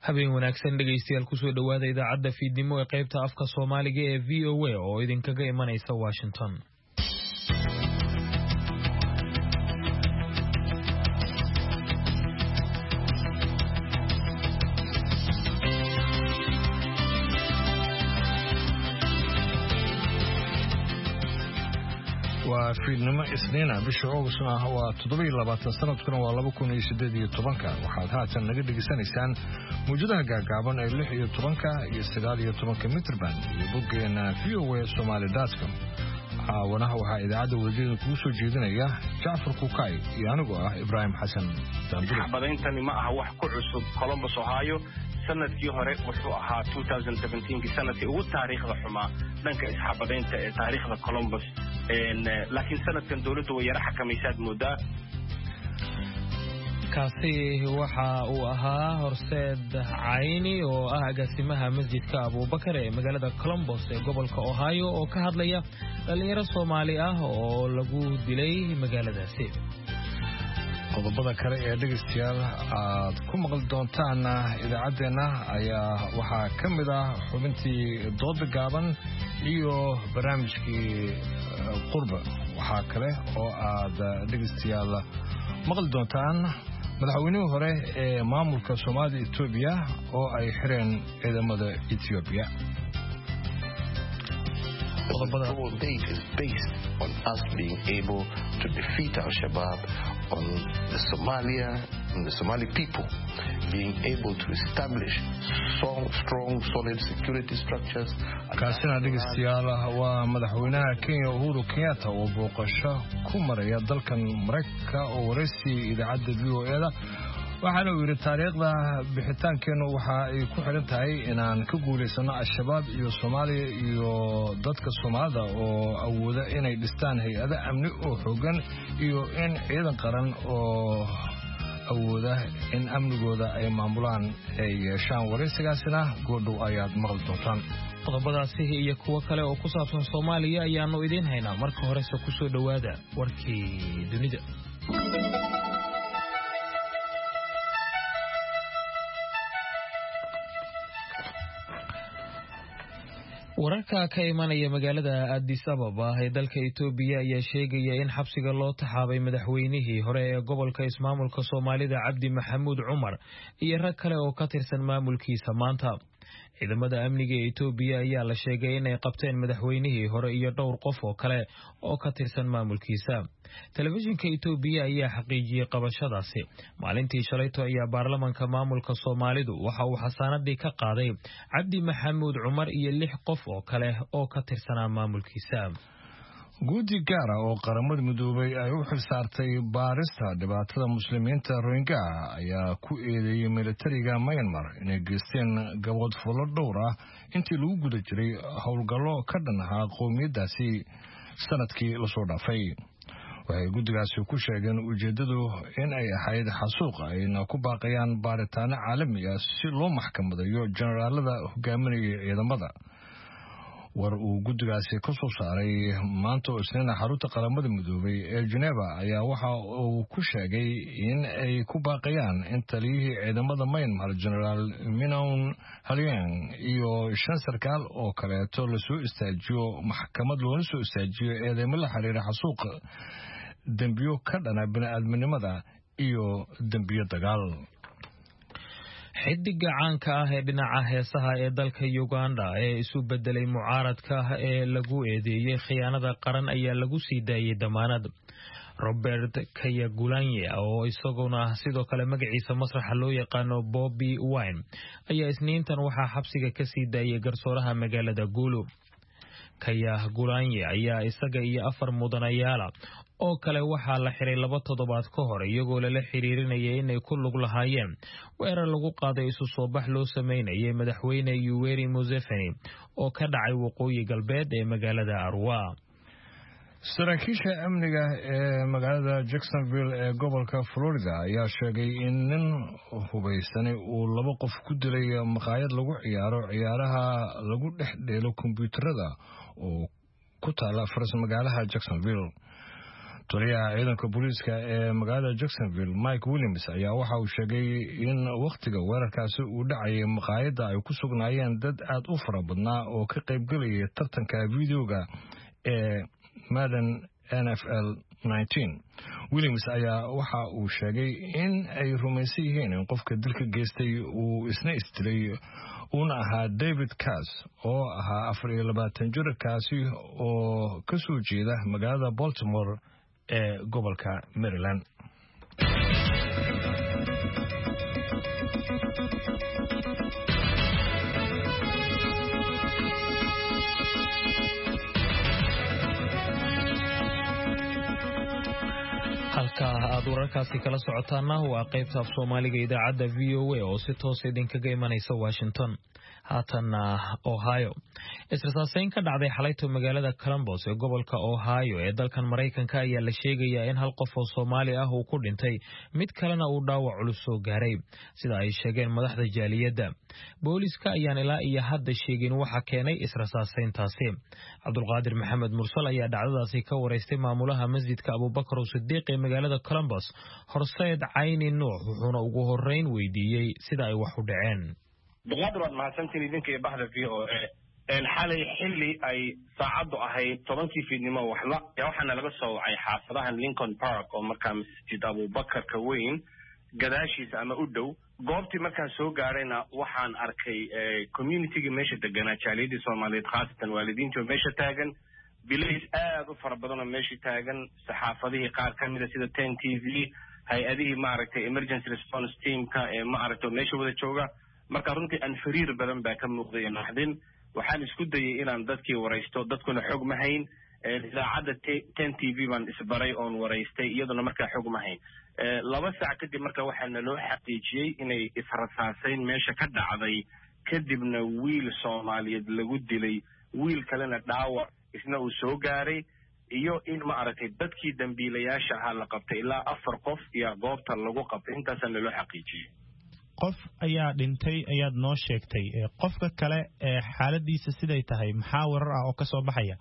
habeen wanaagsan dhegaystayaal ku soo dhawaada idaacadda fiidnimo ee qaybta afka Soomaaliga ee VOA oo idinkaga imanaysa Washington. waa fiidnimo isniina bisha Augustna waa 27 sanadkuna waa 2018 waxaad haatan naga dhageysanaysaan muujadaha gaagaaban ee 16 iyo 19 mitir band iyo boggeena voasomali.com. caawanaha waxaa idaacadda wasiirka kugu soo jeedinaya Jaafar Kukay iyo anigoo ah Ibrahim Xasan Daandure. Xabadayntani ma aha wax ku cusub Columbus Ohio. sanadkii hore wuxuu ahaa 2017 sanadkii ugu taariikhda xumaa dhanka isxabadaynta ee taariikhda Columbus laakiin sanadkan dawladdu way yara xakamaysaad moodaa. kaasi waxa uu ahaa Horseed Cayni oo ah agaasimaha masjidka Abubakar ee magaalada Columbus ee gobolka Ohio oo ka hadlaya dhalinyaro Soomaali ah oo lagu dilay magaaladaasi. qodobada kale ee dhegeystayaal aad ku maqli doontaan idaacadeena ayaa waxaa ka mid ah xubintii dooda gaaban iyo barnaamijkii qurba. waxaa kale oo aad dhegeystayaal maqli doontaan madaxweynihii hore ee maamulka Soomaalida Itoobiya oo ay xireen ciidamada Itoobiya. The whole date is based on us being able to defeat Al-Shabaab, on the Somalia and the Somali people being able to establish strong, solid security structures. kaasina dhegeystayaal waa madaxweynaha Kenya Uhuru Kenyatta oo booqasho ku maraya dalkan Mareykanka oo wareysi idaacadda VOA-da waxaana uu yiri taariikhda bixitaankeenu waxa ay ku xiran tahay inaan ka guuleysano Al-Shabaab iyo Soomaaliya iyo dadka Soomaalida oo awooda inay dhistaan hay'ado amni oo xooggan iyo in ciidan qaran oo awooda in amnigooda ay maamulaan ay yeeshaan. wareysigaasina goodhow ayaad maqli doontaan. qodobadaasi iyo kuwa kale oo ku saabsan Soomaaliya ayaanu idin haynaa. marka horese ku soo dhawaada warkii dunida. wararka ka imanaya magaalada Addis Ababa ee dalka Itoobiya ayaa sheegaya in xabsiga loo taxaabay madaxweynihii hore ee gobolka ismaamulka Soomaalida Cabdi Maxamuud Cumar iyo rag kale oo ka tirsan maamulkiisa maanta. ciidamada amniga ee Itoobiya ayaa la sheegay inay qabteen madaxweynihii hore iyo dhowr qof oo kale oo ka tirsan maamulkiisa. telefishinka Itoobiya ayaa xaqiijiyay qabashadaasi. maalintii shalayto ayaa baarlamaanka maamulka Soomaalidu waxa uu xasaanadii ka qaaday Cabdi Maxamuud Cumar iyo 6 qof oo kale oo ka tirsanaa maamulkiisa. guddi gaar ah oo qaramada midoobay ay u xilsaartay baarista dhibaatada muslimiinta Rohingya ayaa ku eedeeyay militariga Myanmar inay geysteen gabadhfullo dhowr ah intii lagu guda jiray howlgallo ka dhan ah qowmiyadaasi sanadkii la soo dhaafay. waxay guddigaasi ku sheegeen ujeedadu in ay ahayd xasuuq ayna ku baaqayaan baaritaano caalami ah si loo maxkamadayo generaalada hogaaminaya ciidamada. war uu guddigaasi ka soo saaray maanta oo isniina xarunta qaramada midoobay ee Geneva ayaa waxa uu ku sheegay in ay ku baaqayaan in taliyihii ciidamada Myanmar General Min-Aung Hlaing iyo 5 sarkaal oo kaleeto la soo istaajiyo maxkamad loona soo istaajiyo eedeymo la xiriira xasuuq, dambiyo ka dhana bini'aadminimada iyo dambiyo dagaal. xidiga caanka ah ee dhinaca heesaha ee dalka Uganda ee isu bedelay mucaaradka ee lagu eedeeyay khiyaanada qaran ayaa lagu sii daayay damaanad. Robert Kyagulanyi oo isaguna sidoo kale magaciisa masraxa loo yaqaano Bobby Wine ayaa isniintan waxaa xabsiga ka sii daayay garsooraha magaalada Gulu. Kyagulanyi ayaa isaga iyo 4 mudanayaal oo kale waxaa la xiray 2 toddobaad ka hor iyagoo la xiriirinayay inay ku lug lahaayeen weerar lagu qaaday isu soo bax loo sameynayay madaxweyne Yoweri Museveni oo ka dhacay waqooyi galbeed ee magaalada Arua. saraakiisha amniga ee magaalada Jacksonville ee gobolka Florida ayaa sheegay in nin hubaysan uu 2 qof ku dilay maqaayad lagu ciyaaro ciyaaraha lagu dhexdheelo kombiyuutarada oo ku taala faras magaalaha Jacksonville. taliyaha ciidanka booliiska ee magaalada Jacksonville Mike Williams ayaa waxa uu sheegay in waqtiga weerarkaasi uu dhacay maqaayadda ay ku sugnaayeen dad aad u fara badnaa oo ka qayb galaya tartanka videoga ee Madden NFL 19. Williams ayaa waxa uu sheegay in ay rumaysan yihiin in qofka dilka geystay uu isna istilay una ahaa David Cass oo ahaa 24 jir kaasi oo ka soo jeeda magaalada Baltimore ee gobolka Maryland. halka aad wararkaasi kala socotaana waa qaybta af Soomaaliga idaacadda VOA oo si toos idinkaga imanaysa Washington. haatana Ohio. Israasayn ka dhacday xalayto magaalada Columbus ee gobolka Ohio ee dalkan Mareykanka ayaa la sheegayaa in hal qof oo Soomaali ah uu ku dhintay mid kalena uu dhaawac culus soo gaaray sida ay sheegeen madaxda jaaliyadda. Booliska ayaan ilaa iyo hadda sheegin waxa keenay israasayntaasi. Cabdulqaadir Maxamed Mursal ayaa dhacdadaasi ka wareystay maamulaha masjidka Abubakar Sidiiq ee magaalada Columbus, Horseed Cayni Nuux, wuxuuna ugu horeyn weydiiyey sida ay wax u dhaceen. Abdulqaadir waad mahadsantiin idinka iyo bahda VOA. xalay xilli ay saacadu ahayd 10 fiidnimo waxaana laga soo wacay xaafadaha Lincoln Park oo markaa masjid Abubakar ka weyn gadaashiisa ama u dhow. goobtii markaan soo gaarayna waxaan arkay community-ga meesha deganaa jaaliyadii Soomaaliyeed khaasatan waalidiinta meesha taagan, bilays aad u fara badan oo meesha taagan, saxaafadihii qaar ka mid ah sida 10 TV, hay-adihii maaragtay emergency response team-ka ee maaragtay meesha wada jooga. marka runtii aan fariir badan baa ka muuqday naxdin. waxaan isku dayay inaan dadkii waraysto, dadkuna xog ma hayn. idaacadda 10 TV baan isbaray oon waraystay iyaduna markaa xog ma hayn. 2 saac kadib marka waxaana loo xaqiijiyey inay israsaasayn meesha ka dhacday, kadibna wiil Soomaaliyeed lagu dilay, wiil kalena dhaawac isna uu soo gaaray, iyo in maaragtay dadkii dambiilayaasha ahaa la qabtay ilaa 4 qof iyo goobta lagu qabtay. intaasana loo xaqiijiyey. qof ayaa dhintay ayaad noo sheegtay. qofka kale ee xaaladiisa siday tahay maxaa warar ah oo ka soo baxaya?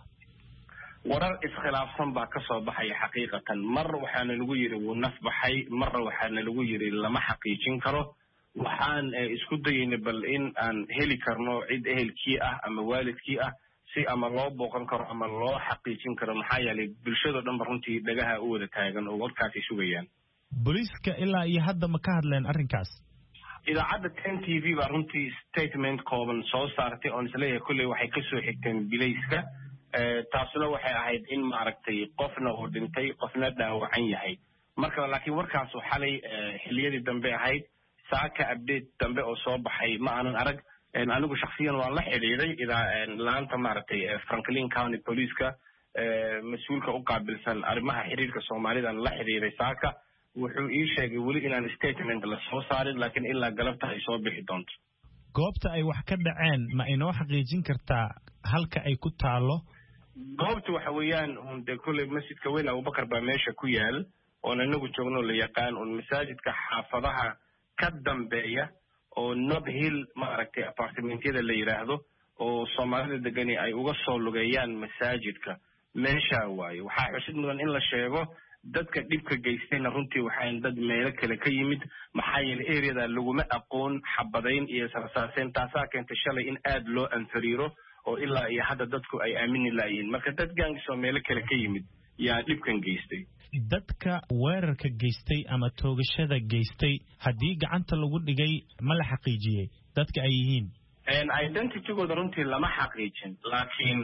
warar iskhilaafsan baa ka soo baxaya xaqiiqatan. mar waxaana lagu yiri wuu naf baxay, marna waxaana lagu yiri lama xaqiijin karo. waxaan isku dayaynay bal in aan heli karno cid ehelkii ah ama waalidkii ah si ama loo booqan karo ama loo xaqiijin karo, maxaa yeelay bulshada dhan runtii dhagaha u wada taagan oo warkaasi sugayaan. booliiska ilaa iyo hadda ma ka hadleen arrinkaas? idaacadda 10 TV baa runtii statement kooban soo saartay oo isleeyahay kulley waxay ka soo xigteen bilayska. taasuna waxay ahayd in maaragtay qofna uu dhintay qofna dhaawacan yahay. marka laakiin warkaas xalay xilliyadii dambe ahayd. saaka update dambe oo soo baxay ma aanan arag. anigu shakhsiyan waan la xiriiray laanta maaragtay Franklin County Police-ka mas'uulka u qaabilsan arrimaha xiriirka Soomaalida la xiriiray saaka. wuxuu ii sheegay weli inaan statement la soo saarin, laakiin ilaa galabta ay soo bixi doonto. goobta ay wax ka dhaceen ma inoo xaqiijin kartaa halka ay ku taalo? goobta waxa weeyaan de kulley masjidka weyn Abubakar baa meesha ku yaal oo anagu joogno la yaqaan oo masaajidka xaafadaha ka dambeeya oo Nob Hill maaragtay apartmentyada la yiraahdo oo Soomaalida degani ay uga soo lugeeyaan masaajidka meesha waaye. waxaa xusid mudan in la sheego dadka dhibka geystayna runtii waxaan dad meelo kale ka yimid, maxaa yeelay area-da laguma aqoon xabadayn iyo sarsaaseen. taasaa keentay shalay in aad loo anfariiro oo ilaa iyo hadda dadku ay aamini laayeen. marka dad gaangisoo meelo kale ka yimid yaa dhibkan geystay. dadka weerarka geystay ama toogashada geystay haddii gacanta lagu dhigay ma la xaqiijiyey dadka ay yihiin? identity-gooda runtii lama xaqiijin, laakiin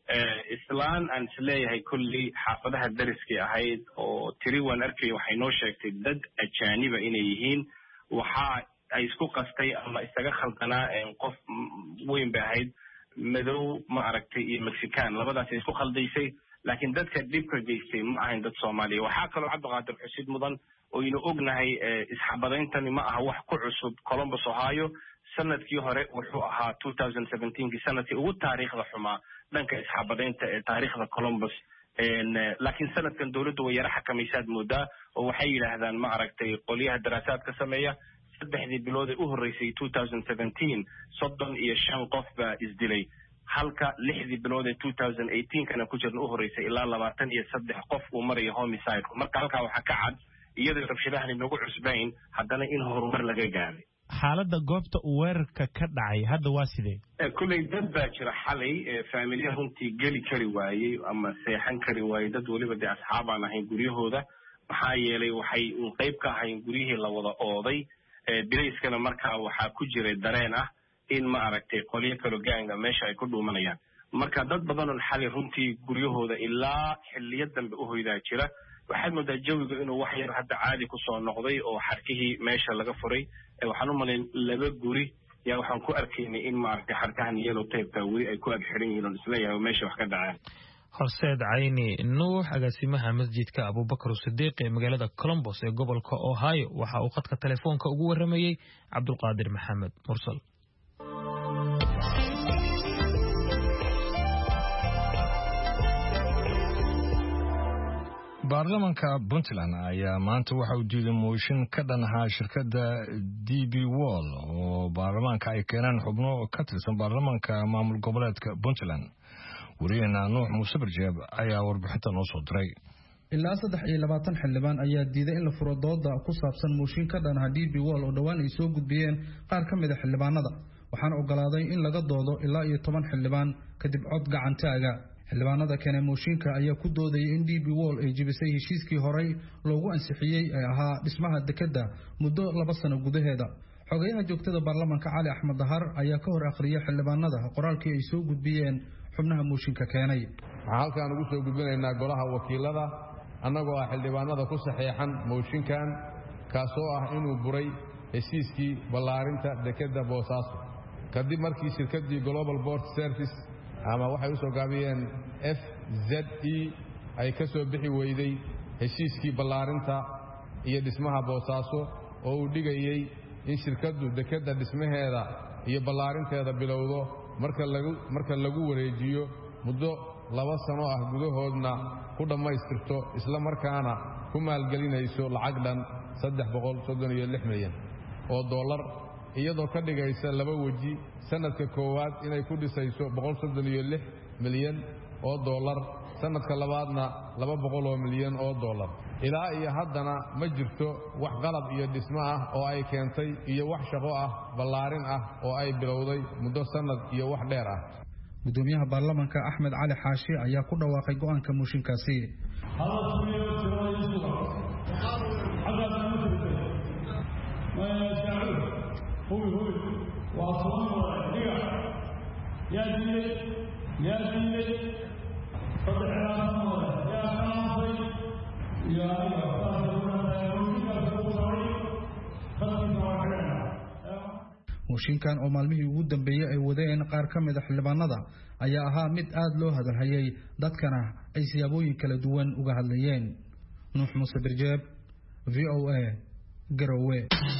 islaan aan isleeyahay kulli xaafadaha dariskii ahayd oo tiri waan arkay waxay noo sheegtay dad ajaaniba inay yihiin. waxa ay isku qastay ama isaga khaldanaa qof weyn bay ahayd, madow ma aragtay iyo Mexican, labadaas ay isku khaldaysay. laakiin dadka dhibka geystay ma ahayn dad Soomaaliya. waxaa kaloo Cabdiqaadir xusid mudan oo inu ognahay isxabadayntani ma aha wax ku cusub Columbus, Ohio. sanadkii hore wuxuu ahaa 2017 sanadkii ugu taariikhda xumaa dhanka isxabadaynta ee taariikhda Columbus. laakiin sanadkan dawladdu way yara xakamaysaad moodaa oo waxay yiraahdaan ma aragtay qoliyaha daraasaadka sameeya 3 bilood ee u horeysay 2017 35 qof baa isdilay. halka 6 bilood ee 2018 kana ku jirna u horeysay ilaa 23 qof uu marayo homicide marka halka waxa ka cad iyadoo rabshadahan nagu cusbayn haddana in horumar laga gaaray xaaladda goobta uu weerarka ka dhacay hadda waa sidee kulay dad baa jira xalay faamilya runtii geli kari waayey ama seexan kari waayey dad waliba dee asxaab aan ahayn guryahooda maxaa yeelay waxay qayb ka ahayn guryihii la wada ooday dirayskana markaa waxaa ku jiray dareen ah in ma aragtay qolyo kalo gaanga meesha ay ku dhuumanayaan marka dad badan oo xalay runtii guryahooda ilaa xilliyo dambe u hoydaa jira waxaad moodaa jawiga inuu wax yar hadda caadi ku soo noqday oo xarkihii meesha laga furay waxaan u malayn 2 guri yaa waxaan ku arkaynay in maaragtay xarkahan yellow tape weli ay ku ag xiran yihiin oo isleeyahay meesha wax ka dhaceen horseed cayni nuux agaasimaha masjidka abubakar sidiiq ee magaalada columbus ee gobolka ohio waxa uu khadka telefoonka ugu waramayey cabdulqaadir maxamed mursal baarlamaanka Puntland ayaa maanta waxa uu diiday mooshin ka dhan ah shirkadda DP World oo baarlamaanka ay keenaan xubno ka tirsan baarlamaanka maamul goboleedka Puntland wariyana Nuux Muuse Barjeeb ayaa warbixinta noo soo diray ilaa 23 xildhibaan ayaa diiday in la furo dooda ku saabsan mooshin ka dhan ah DP World oo dhawaan ay soo gudbiyeen qaar ka mid ah xildhibaanada waxaan ogolaaday in laga doodo ilaa 10 xildhibaan kadib cod gacan taaga xildhibaanada kane mooshinka ayaa ku doodayay in DP World ay jibisay heshiiskii horey loogu ansixiyay ee ahaa dhismaha dekedda muddo 2 sano gudaheeda xogayaha joogtada baarlamaanka Cali Axmed Dahar ayaa ka hor akhriyay xildhibaanada qoraalkii ay soo gudbiyeen xubnaha mooshinka keenay waxaan halkaan ugu soo gudbinaynaa golaha wakiilada annagoo ah xildhibaanada ku saxeexan mooshinkan kaasoo ah inuu buray heshiiskii ballaarinta dekedda Boosaaso kadib markii shirkaddii Global Port Service ama waxay u soo gaabiyeen FZE ay ka soo bixi weyday heshiiskii ballaarinta iyo dhismaha Boosaaso oo uu dhigayay in shirkaddu dekedda dhismaheeda iyo ballaarinteeda bilowdo marka lagu wareejiyo muddo 2 sano ah gudahoodna ku dhammaystirto isla markaana ku maalgelinayso lacag dhan 336 milyan oo dollar iyadoo ka dhigaysa 2 waji sanadka koowaad inay ku dhisayso 136 milyan oo dollar sanadka labaadna 200 milyan oo dollar ilaa iyo haddana ma jirto wax qalab iyo dhismo ah oo ay keentay iyo wax shaqo ah ballaarin ah oo ay bilowday muddo sanad iyo wax dheer ah gudoomiyaha baarlamaanka Axmed Cali Xaashi ayaa ku dhawaaqay go'aanka mooshinkaasi mooshinkan oo maalmihii ugu dambeeyay ay wadeen qaar ka mid ah xildhibaanada ayaa ahaa mid aad loo hadalhayay dadkana ay siyaabooyin kala duwan uga hadlayeen Nuux Muuse Barjeeb VOA Garowe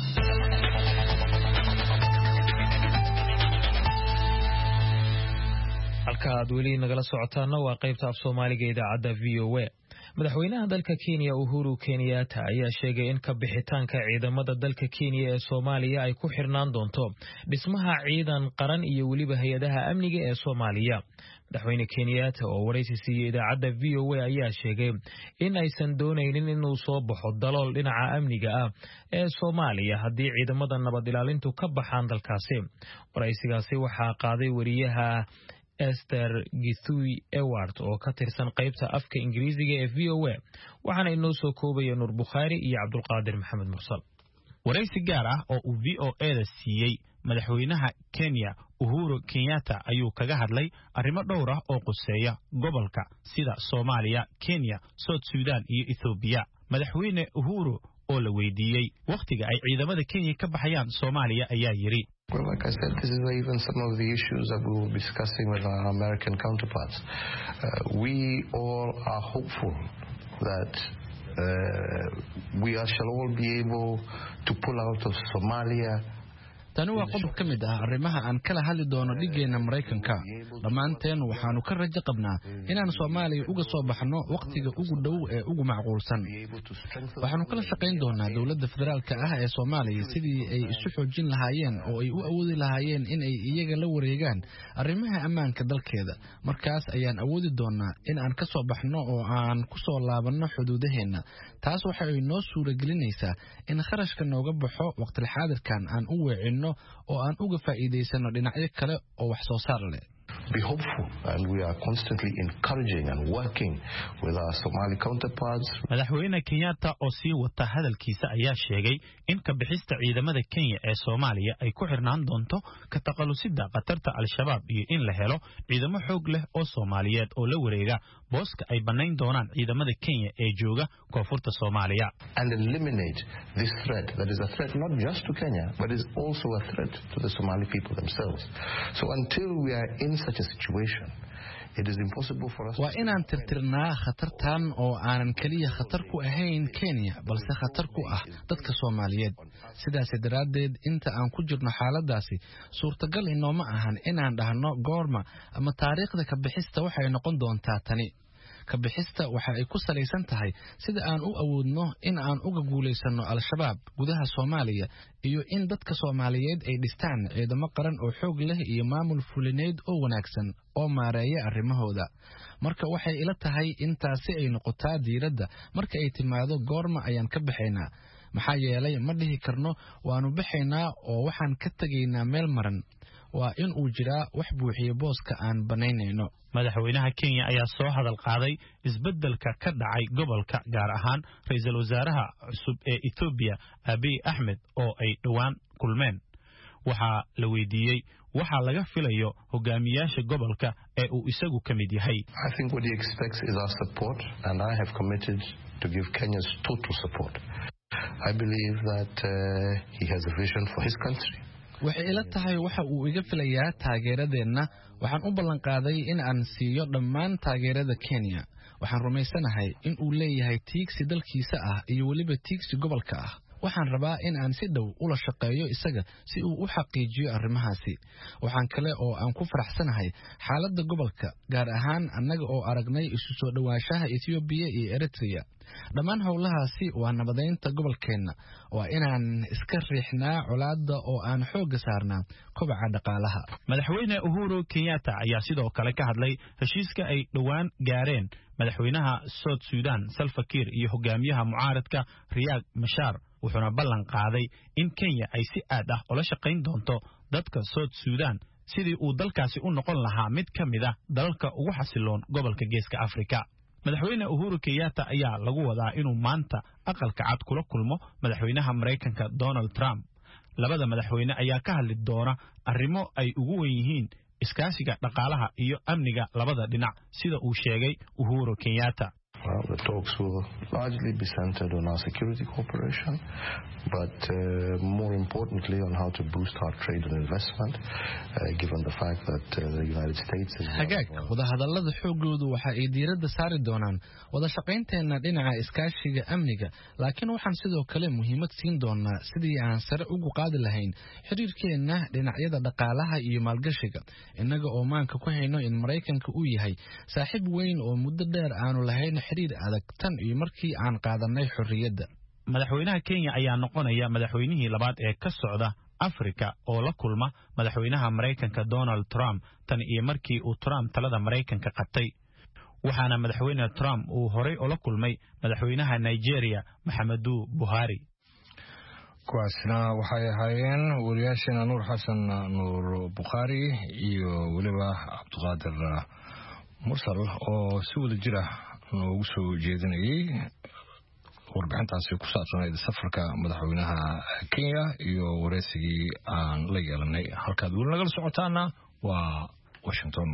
halka aad weli nagala socotaana waa qaybta af Soomaaliga idaacadda VOA madaxweynaha dalka Kenya Uhuru Kenyatta ayaa sheegay in ka bixitaanka ciidamada dalka Kenya ee Soomaaliya ay ku xirnaan doonto dhismaha ciidan qaran iyo waliba hay'adaha amniga ee Soomaaliya madaxweyne Kenyatta oo wareysi siiyay idaacadda VOA ayaa sheegay in aysan doonaynin inuu soo baxo dalool dhinaca amniga ah ee Soomaaliya haddii ciidamada nabad ilaalintu ka baxaan dalkaasi wareysigaasi waxaa qaaday wariyaha Esther Githui Ewart oo ka tirsan qaybta afka Ingiriisiga ee VOA waxaana inoo soo koobaya Nur Bukhari iyo Cabdulqaadir Maxamed Mursal wareysi gaar ah oo uu VOA-da siiyey madaxweynaha Kenya Uhuru Kenyatta ayuu kaga hadlay arrimo dhowr ah oo quseeya gobolka sida Soomaaliya, Kenya, South Sudan iyo Ethiopia madaxweyne Uhuru oo la weydiiyey waqtiga ay ciidamada Kenya ka baxayaan Soomaaliya ayaa yiri Well, like I said, this is even some of the issues that we will be discussing with our American counterparts. We all are hopeful that we shall all be able to pull out of Somalia tani waa qodob ka mid ah arrimaha aan kala hadli doono dhigeena Mareykanka. Dhammaanteen waxaanu ka rajo qabnaa inaan Soomaaliya uga soo baxno waqtiga ugu dhow ee ugu macquulsan. Waxaanu kala shaqayn doonaa dawladda federaalka ah ee Soomaaliya sidii ay isu xoojin lahaayeen oo ay u awoodi lahaayeen in ay iyaga la wareegaan arrimaha ammaanka dalkeeda. Markaas ayaan awoodi doonaa in aan ka soo baxno oo aan ku soo laabanno xuduudaheena. taas waxa ay noo suuragelinaysaa in kharashka nooga baxo waqti xaadirkan aan u weecino oo aan uga faa'iideysano dhinacyo kale oo wax soo saar leh. Be hopeful, and we are constantly encouraging and working with our Somali counterparts. Madaxweyne Kenyatta oo sii wata hadalkiisa ayaa sheegay in ka bixista ciidamada Kenya ee Soomaaliya ay ku xirnaan doonto ka taqalusida qatarta al-shabaab iyo in la helo ciidamo xoog leh oo Soomaaliyeed oo la wareega booska ay banayn doonaan ciidamada Kenya ee jooga koonfurta Soomaaliya. And eliminate this threat that is a threat not just to Kenya but is also a threat to the Somali people themselves. So until we are in such a situation, it is impossible for us. Waa inaan tirtirnaa khatartan oo aanan kaliya khatar ku ahayn Kenya balse khatar ku ah dadka Soomaaliyeed. Sidaas daraadeed inta aan ku jirno xaaladaasi suurtagal inooma ahan inaan dhahno goorma ama taariikhda ka bixista waxay noqon doontaa tani. ka bixista waxa ay ku salaysan tahay sida aan u awoodno in aan uga guuleysano al-shabaab gudaha Soomaaliya iyo in dadka Soomaaliyeed ay dhistaan ciidamo qaran oo xoog leh iyo maamul fulineed oo wanaagsan oo maareeya arrimahooda. Marka waxay ila tahay intaasi ay noqotaa diiradda marka ay timaado goorma ayaan ka baxaynaa. maxaa yeelay ma dhihi karno waanu baxaynaa oo waxaan ka tagaynaa meel maran. waa in uu jiraa wax buuxiyo booska aan banaynayno. Madaxweynaha Kenya ayaa soo hadal qaaday isbeddelka ka dhacay gobolka gaar ahaan ra'iisul wasaaraha cusub ee Ethiopia Abiy Ahmed oo ay dhawaan kulmeen. Waxaa la weydiiyey waxa laga filayo hogaamiyaasha gobolka ee uu isagu ka mid yahay. I think what he expects is our support, and I have committed to give Kenya's total support. I believe that he has a vision for his country. waxay ila tahay waxa uu iga filayaa taageeradeena. waxaan u ballan qaaday in aan siiyo dhammaan taageerada Kenya. waxaan rumaysanahay in uu leeyahay tiigsi dalkiisa ah iyo waliba tiigsi gobolka ah. waxaan rabaa in aan si dhow ula shaqeeyo isaga si uu u xaqiijiyo arrimahaasi. waxaan kale oo aan ku faraxsanahay xaaladda gobolka gaar ahaan annaga oo aragnay isu soo dhawaanshaha Ethiopia iyo Eritrea. dhammaan howlahaasi waa nabadeynta gobolkeena. waa inaan iska riixnaa colaadda oo aan xoog saarnaa kobaca dhaqaalaha. Madaxweyne Uhuru Kenyatta ayaa sidoo kale ka hadlay heshiiska ay dhawaan gaareen madaxweynaha South Sudan Salva Kiir iyo hogaamiyaha mucaaradka Riek Machar. wuxuuna ballan qaaday in Kenya ay si aad ah ula shaqayn doonto dadka South Sudan sidii uu dalkaasi u noqon lahaa mid ka mid ah dalalka ugu xasiloon gobolka Geeska Afrika. Madaxweyne Uhuru Kenyatta ayaa lagu wadaa inuu maanta aqalka cad kula kulmo madaxweynaha Mareykanka Donald Trump. labada madaxweyne ayaa ka hadli doona arrimo ay ugu weyn yihiin iskaashiga dhaqaalaha iyo amniga labada dhinac sida uu sheegay Uhuru Kenyatta. Well, the talks will largely be centered on our security cooperation, but more importantly on how to boost our trade and investment, given the fact that the United States is... wadahadallada xoogoodu waxa ay diiradda saari doonaan wada shaqaynteena dhinaca iskaashiga amniga, laakiin waxaan sidoo kale muhiimad siin doonaa sidii aan sare ugu qaadi lahayn xiriirkeena dhinacyada dhaqaalaha iyo maalgashiga, innaga oo maanka ku hayno in Mareykanka uu yahay saaxiib weyn oo muddo dheer aanu lahayn xiriir adag tan iyo markii aan qaadanay xorriyadda. Madaxweynaha Kenya ayaa noqonaya madaxweynihii labaad ee ka socda Afrika oo la kulma madaxweynaha Mareykanka Donald Trump tan iyo markii uu Trump talada Mareykanka qabtay. waxaana madaxweyne Trump uu horey ula kulmay madaxweynaha Nigeria Muhammadu Buhari. kuwaasna waxay ahaayeen wariyaashana Nuur Xasan Nuur Bukhari iyo waliba Cabdiqaadir Mursal oo si wada jira noogu soo jeedinayay warbixintaasi ku saabsanayd safarka madaxweynaha Kenya iyo wareysigii aan la yeelanay. halkaad weli nagala socotaana waa Washington.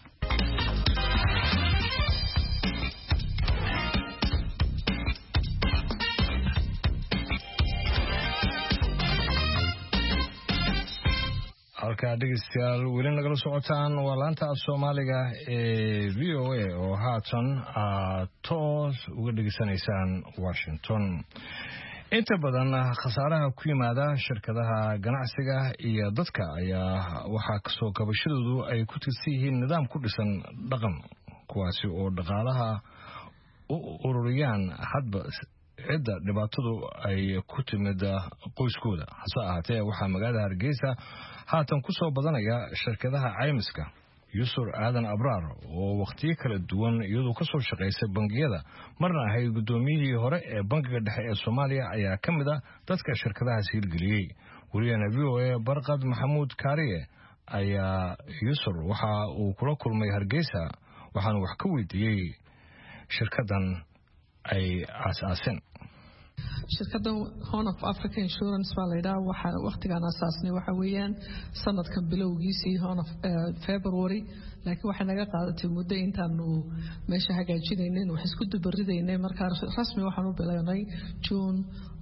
halkaa dhegeystayaal weli nagala socotaan waa laanta af Soomaaliga ee VOA oo haatan aad toos uga dhegeysanaysaan Washington. inta badan khasaaraha ku yimaada shirkadaha ganacsiga iyo dadka ayaa waxaa kasoo kabashadoodu ay ku tirsan yihiin nidaam ku dhisan dhaqan kuwaasi oo dhaqaalaha u ururiyaan hadba cidda dhibaatadu ay ku timid qoyskooda hase ahaatee waxaa magaalada Hargeysa haatan ku soo badanaya shirkadaha caymiska Yusur Aadan Abraar oo waqtiyo kala duwan iyadoo ka soo shaqeysay bangiyada marna ahayd gudoomiyihii hore ee bangiga dhexe ee Soomaaliya ayaa ka mid ah dadka shirkadahaas hirgeliyay wariyana VOA Barqad Maxamuud Kaariye ayaa Yusur waxa uu kula kulmay Hargeysa waxaan wax ka weydiiyay shirkadan ay aasaasen shirkadda Horn of Africa Insurance Valida waxa waqtigan asaasnay waxa weeyaan sanadkan bilowgiisii Horn of February laakiin waxa naga qaadatay muddo intaanu meesha hagaajinaynay wax isku dubaridaynay marka rasmi waxaan u bilaabnay June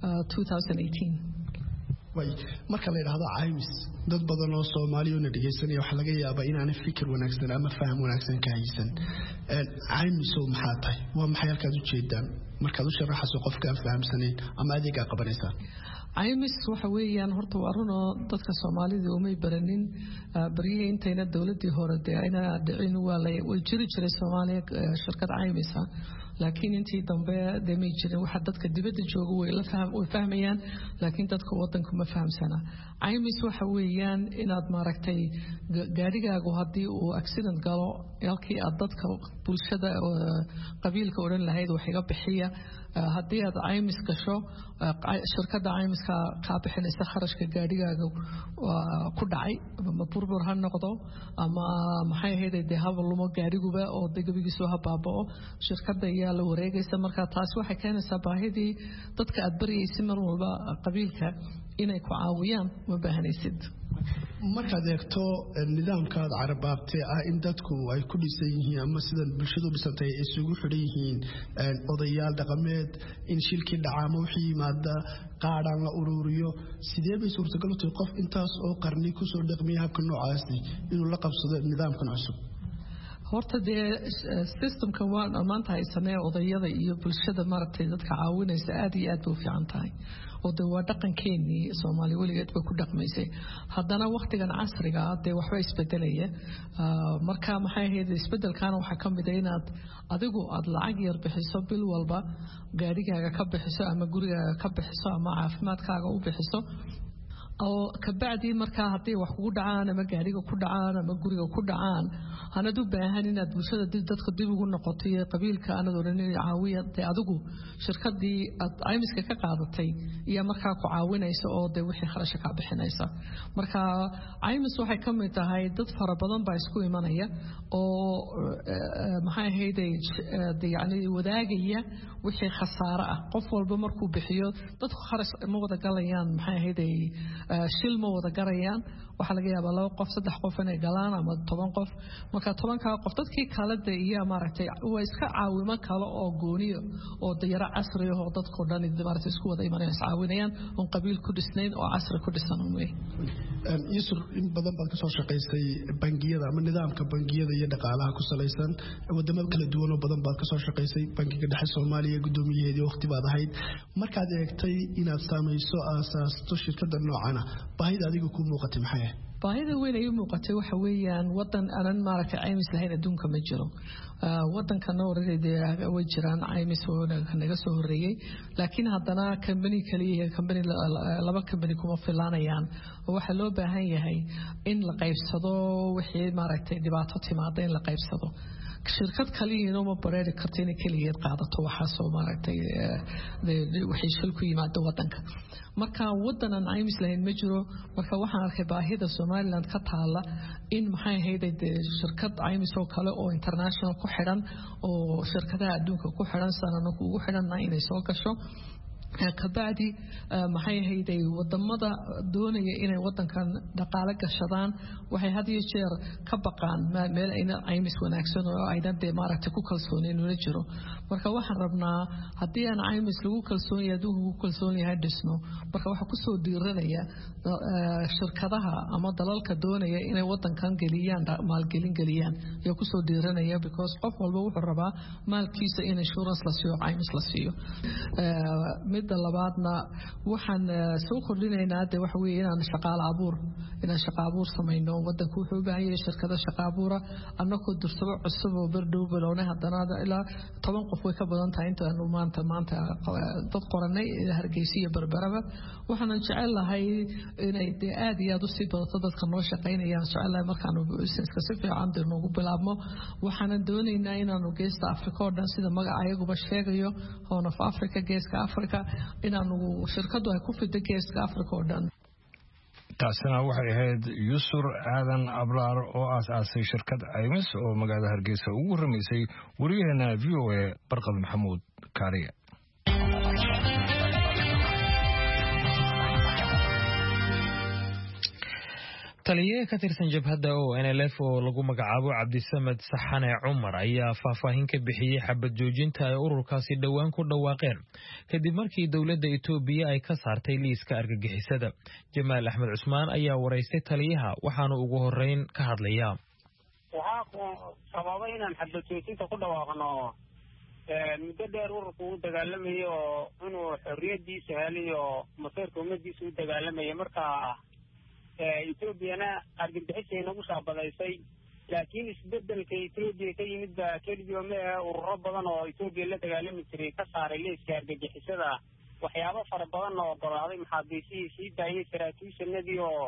2018 way marka la yiraahdo caymis dad badan oo Soomaaliya oo dhageysanaya waxa laga yaabaa in aan fikir wanaagsan ama faham wanaagsan ka haysan caymis oo maxay tahay waa maxay halkaad u jeedaan markaad u sharaxayso qofka aan fahamsanayn ama adiga qabanaysaa caymis waxa weeyaan horta waa run oo dadka Soomaalida umay baranin bariye intayna dawladii hore ayna dhicin way jiri jiray Soomaaliya shirkad caymis ah laakiin intii dambe deemay jiray waxa dadka dibadda jooga way fahmayaan laakiin dadka wadanku ma fahamsana caymis waxa weeyaan inaad maaragtay gaarigaagu hadii uu accident galo halkii aad dadka bulshada qabiilka oran lahayd wax iga bixiya hadii aad caymis gasho shirkadda caymiska ka bixinaysa kharashka gaarigaaga ku dhacay ama burbur ha noqdo ama maxay ahayd haba lumo gaariguba oo dagabigiisu ha baabao shirkadda ayaa la wareegaysa marka taas waxay keenaysaa baahidii dadka aad bariyaysid mar walba qabiilka inay ku caawiyaan ma baahanaysid markaad eegto nidaamkaad carabaabtay in dadku ay ku dhisan yihiin ama sida bulshadu dhisantay ay isugu xidhan yihiin odayaal dhaqameed in shilkii dhacaamo wixii yimaada qaadhaan la ururiyo sidee bay suurtagal u tahay qof intaas oo qarni ku soo dhaqmay habka noocaasi inuu la qabsado nidaamkan cusub horta dee systemka waan maanta haysanay odayada iyo bulshada maaragtay dadka caawinaysa aad iyo aad u fiican tahay oo waa dhaqankeennii Soomaali weligeed bay ku dhaqmaysay haddana waqtigan casriga ah dee waxba isbedelaya marka maxay ahayd isbedelkan waxa ka mid ah inaad adigu aad lacag yar bixiso bil walba gaarigaaga ka bixiso ama gurigaaga ka bixiso ama caafimaadkaaga u bixiso oo ka bacdi marka hadii wax ugu dhacaan ama gaariga ku dhacaan ama guriga ku dhacaan hanad u baahan inaad bulshada dadka dib ugu noqoto iyo qabiilka anad oranay caawiyad adigu shirkadii aad caymiska ka qaadatay iyo marka ku caawinayso oo de wixii kharash ka bixinaysa marka caymis waxay ka mid tahay dad fara badan baa isku imanaya oo maxay ahaydey yani wadaagaya wixii khasaare ah qof walba markuu bixiyo dadku kharash ma wada galayaan maxay ahaydey shil ma wada garayaan waxa laga yaabaa 2 qof 3 qof inay galaan ama 10 qof marka 10ka qof dadkii kala iyo maaragtay way iska caawimo kale oo gooniyo oo dayara casri ah oo dadku dhan maaragtay isku wada imanayaan caawinayaan oo qabiil ku dhisnayn oo casri ku dhisan Yusur in badan baad ka soo shaqeysay bangiyada ama nidaamka bangiyada iyo dhaqaalaha ku saleysan wadamo kala duwan oo badan baad ka soo shaqeysay bangiga dhexe Soomaaliya gudoomiyaheedii waqti baad ahayd markaad eegtay inaad saameyso asaasto shirkadda noocan ah baahida adiga ku muuqatay maxay baahida weyn ay muuqatay waxa weeyaan wadan aan maaragtay caymis lahayn adduunka ma jiro wadanka Noorweed way jiraan caymis oo naga soo horeeyay laakiin haddana company kaliya company laba company kuma filaanayaan waxa loo baahan yahay in la qaybsado wixii maaragtay dhibaato timaada in la qaybsado shirkad kaliya ma bareeri karto in kaliya qaadato waxa soo maaragtay wixii shil ku yimaado wadanka marka wadanan caymis lahayn ma jiro marka waxaan arkay baahida Somaliland ka taala in maxay ahayd shirkad caymis oo kale oo international ku xiran oo shirkadaha adduunka ku xiran sanadna ugu xiranna inay soo gasho kabacdi maxay ahayd wadamada doonaya inay wadankan dhaqaale gashadaan waxay had iyo jeer ka baqaan meel ayna caymis wanaagsan oo ayna de maaragtay ku kalsooneen una jiro marka waxaan rabnaa hadii aan caymis lagu kalsoon yahay adduunka ku kalsoon yahay dhisno marka waxa ku soo dhiiranaya shirkadaha ama dalalka doonaya inay wadankan geliyaan maalgelin geliyaan iyo ku soo dhiiranaya because qof walba wuxuu rabaa maalkiisa in insurance la siiyo caymis la siiyo midda labaadna waxaan soo kordhinaynaa de waxa weeye inaan shaqo abuur samayno wadanku wuxuu u baahan yahay shirkado shaqo abuura annagoo dursabo cusub oo berdhow bilownay haddana ilaa 10 qof way ka badan tahay intaanu maanta dad qoranay Hargeysa iyo Barbaraba waxaan jecel lahay inay aad iyo aad u sii badato dadka noo shaqaynayaan jecelahay markaanu businesska si fiican noogu bilaabmo waxaan doonaynaa inaanu geesta Afrika oo dhan sida magacayaguba sheegayo Horn of Africa geeska Afrika inaanu shirkadu ay ku fido geeska Afrika oo dhan taasina waxay ahayd Yusur Aadan Abraar oo aasaasay shirkad Aymis oo magaalada Hargeysa ugu ramaysay wariyaheena VOA Barqad Maxamuud Kaariye taliye ka tirsan jabhadda oo NLF oo lagu magacaabo Cabdisamed Saxane Cumar ayaa faahfaahin ka bixiyay xabad joojinta ay ururkaasi dhawaan ku dhawaaqeen kadib markii dawladda Itoobiya ay ka saartay liiska argagixisada Jamaal Axmed Cusmaan ayaa wareystay taliyaha waxaana ugu horeyn ka hadlayaa waxa sababay inaan xabad joojinta ku dhawaaqno muddo dheer ururku u dagaalamayo inuu xorriyadiisa heliyo masirka ummadiisa u dagaalamayo markaa Ethiopiana argagixisay nagu shaabadaysay laakiin isbedelka Ethiopia ka yimid baa keliya ma ururo badan oo Ethiopia la dagaalami jiray ka saaray liiska argagixisada waxyaabo fara badan oo qoraaday maxaabiisii daayay saraakiishanadii oo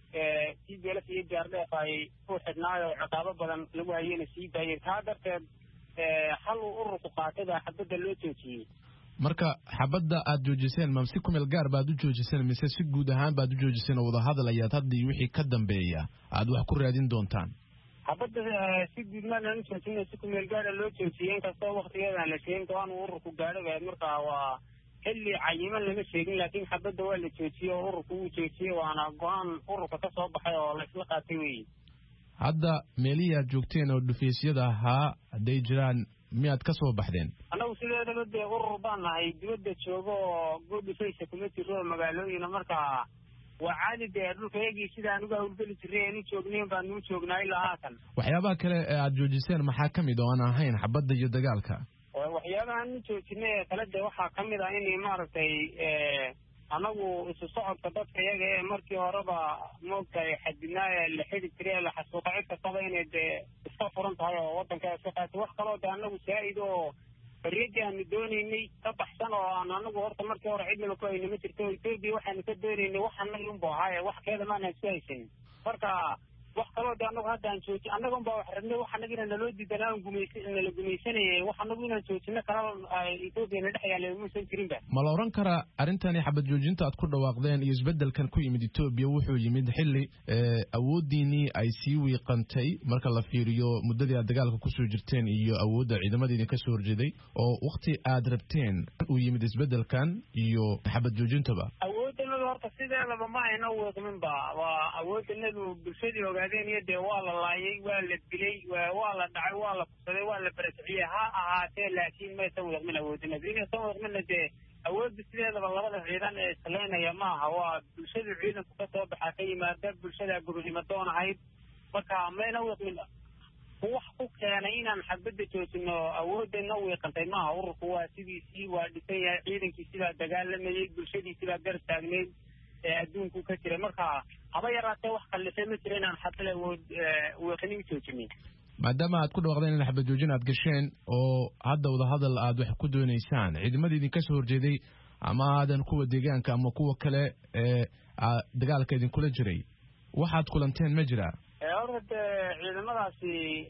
TPLF iyo JRDF ay u xidhnaayo ciqaabo badan lagu hayeen sii daayay taa darteed hal ururku qaatay xabadda loo joojiyay marka xabadda aad joojiseen ma si kumeel gaar baad u joojiseen mise si guud ahaan baad u joojiseen wada hadal ayaad hadii wixii ka dambeeya aad wax ku raadin doontaan xabadda si guud ma aan joojinay si kumeel gaar loo joojiyay inkastoo waqtigeeda la sheegay oo aan ururku gaadhay marka waa xilli cayiman lama sheegin laakiin xabadda waa la joojiyay ururku uu joojiyay waana go'aan ururka ka soo baxay oo la isla qaatay weey hadda meeliya joogteen oo dhufeesyada ahaa haday jiraan miyaad ka soo baxdeen anagu sideedaba dee urur baan nahay dibadda joogo oo good dhufeysha kuma jiro magaalooyina markaa waa caadi dee dhulkaygii sidaan uga howlgeli jiray aanu joognayn baan nuu joognaa ilaa haatan waxyaabaha kale ee aad joojiseen maxaa ka mid oo aan ahayn xabadda iyo dagaalka waxyaabaha nu joojinay kale dee waxaa ka mid ah in maaragtay anagu isu socodka dadka iyaga ee markii horeba moogtahay xadidnaa ee la xidi jiray la xasuuqa cid kastaba inay dee iska furan tahay oo wadanka iska qaatay wax kaloo dee anagu saa'id oo xorriyadii aanu doonaynay ka baxsan oo aan anagu horta markii hore cidnaba ku hayna ma jirto Ethiopia waxaanu ka doonaynay wax anagu unba ahaaye wax keeda maana isku haysanin marka wax kaloo dee anagu hadda aan joojin annaga unbaa wax rabnay wax anagina naloo diidanaa nala gumaysanayay wax anagu inaan joojino kala Ethiopia na dhex yaallay muusan jirinba ma la oran karaa arrintani xabad joojinta aad ku dhawaaqdeen iyo isbedelkan ku yimid Ethiopia wuxuu yimid xilli awoodiinii ay sii wiiqantay marka la fiiriyo muddadii aad dagaalka ku soo jirteen iyo awoodda ciidamadiina ka soo horjeeday oo waqti aad rabteen uu yimid isbedelkan iyo xabad joojintaba awooddanadu horta sideedaba ma ayna wiiqminba waa awooddanadu bulshadii ogaadeen iyo dee waa la laayay waa la dilay waa la dhacay waa la kubsaday waa la barasiciyey ha ahaatee laakiin maysan wiiqmin awooddanadu inaysan wiiqminna dee awoodda sideedaba labada ciidan ee islaynaya maaha waa bulshadu ciidanku ka soo baxa ka yimaada bulshada gobonimo doon ahayd marka mayna wiiqmin wax ku keenay inaan xabadda joojino awoodana wiiqantay maaha ururku waa sidiisii waa dhisan yahay ciidankii sidaa dagaalamayay bulshadii sidaa gar taagneyd ee adduunku ka jiray marka haba yaraatee wax kallifay ma jira inaan xabad awood wiiqini u joojinin maadaama aad ku dhawaaqdeen in xabad joojin aad gasheen oo hadda wada hadal aad wax ku doonaysaan ciidamadii idinka soo horjeeday ama aadan kuwa deegaanka ama kuwa kale ee dagaalka idinkula jiray waxaad kulanteen ma jiraa horta ciidamadaasi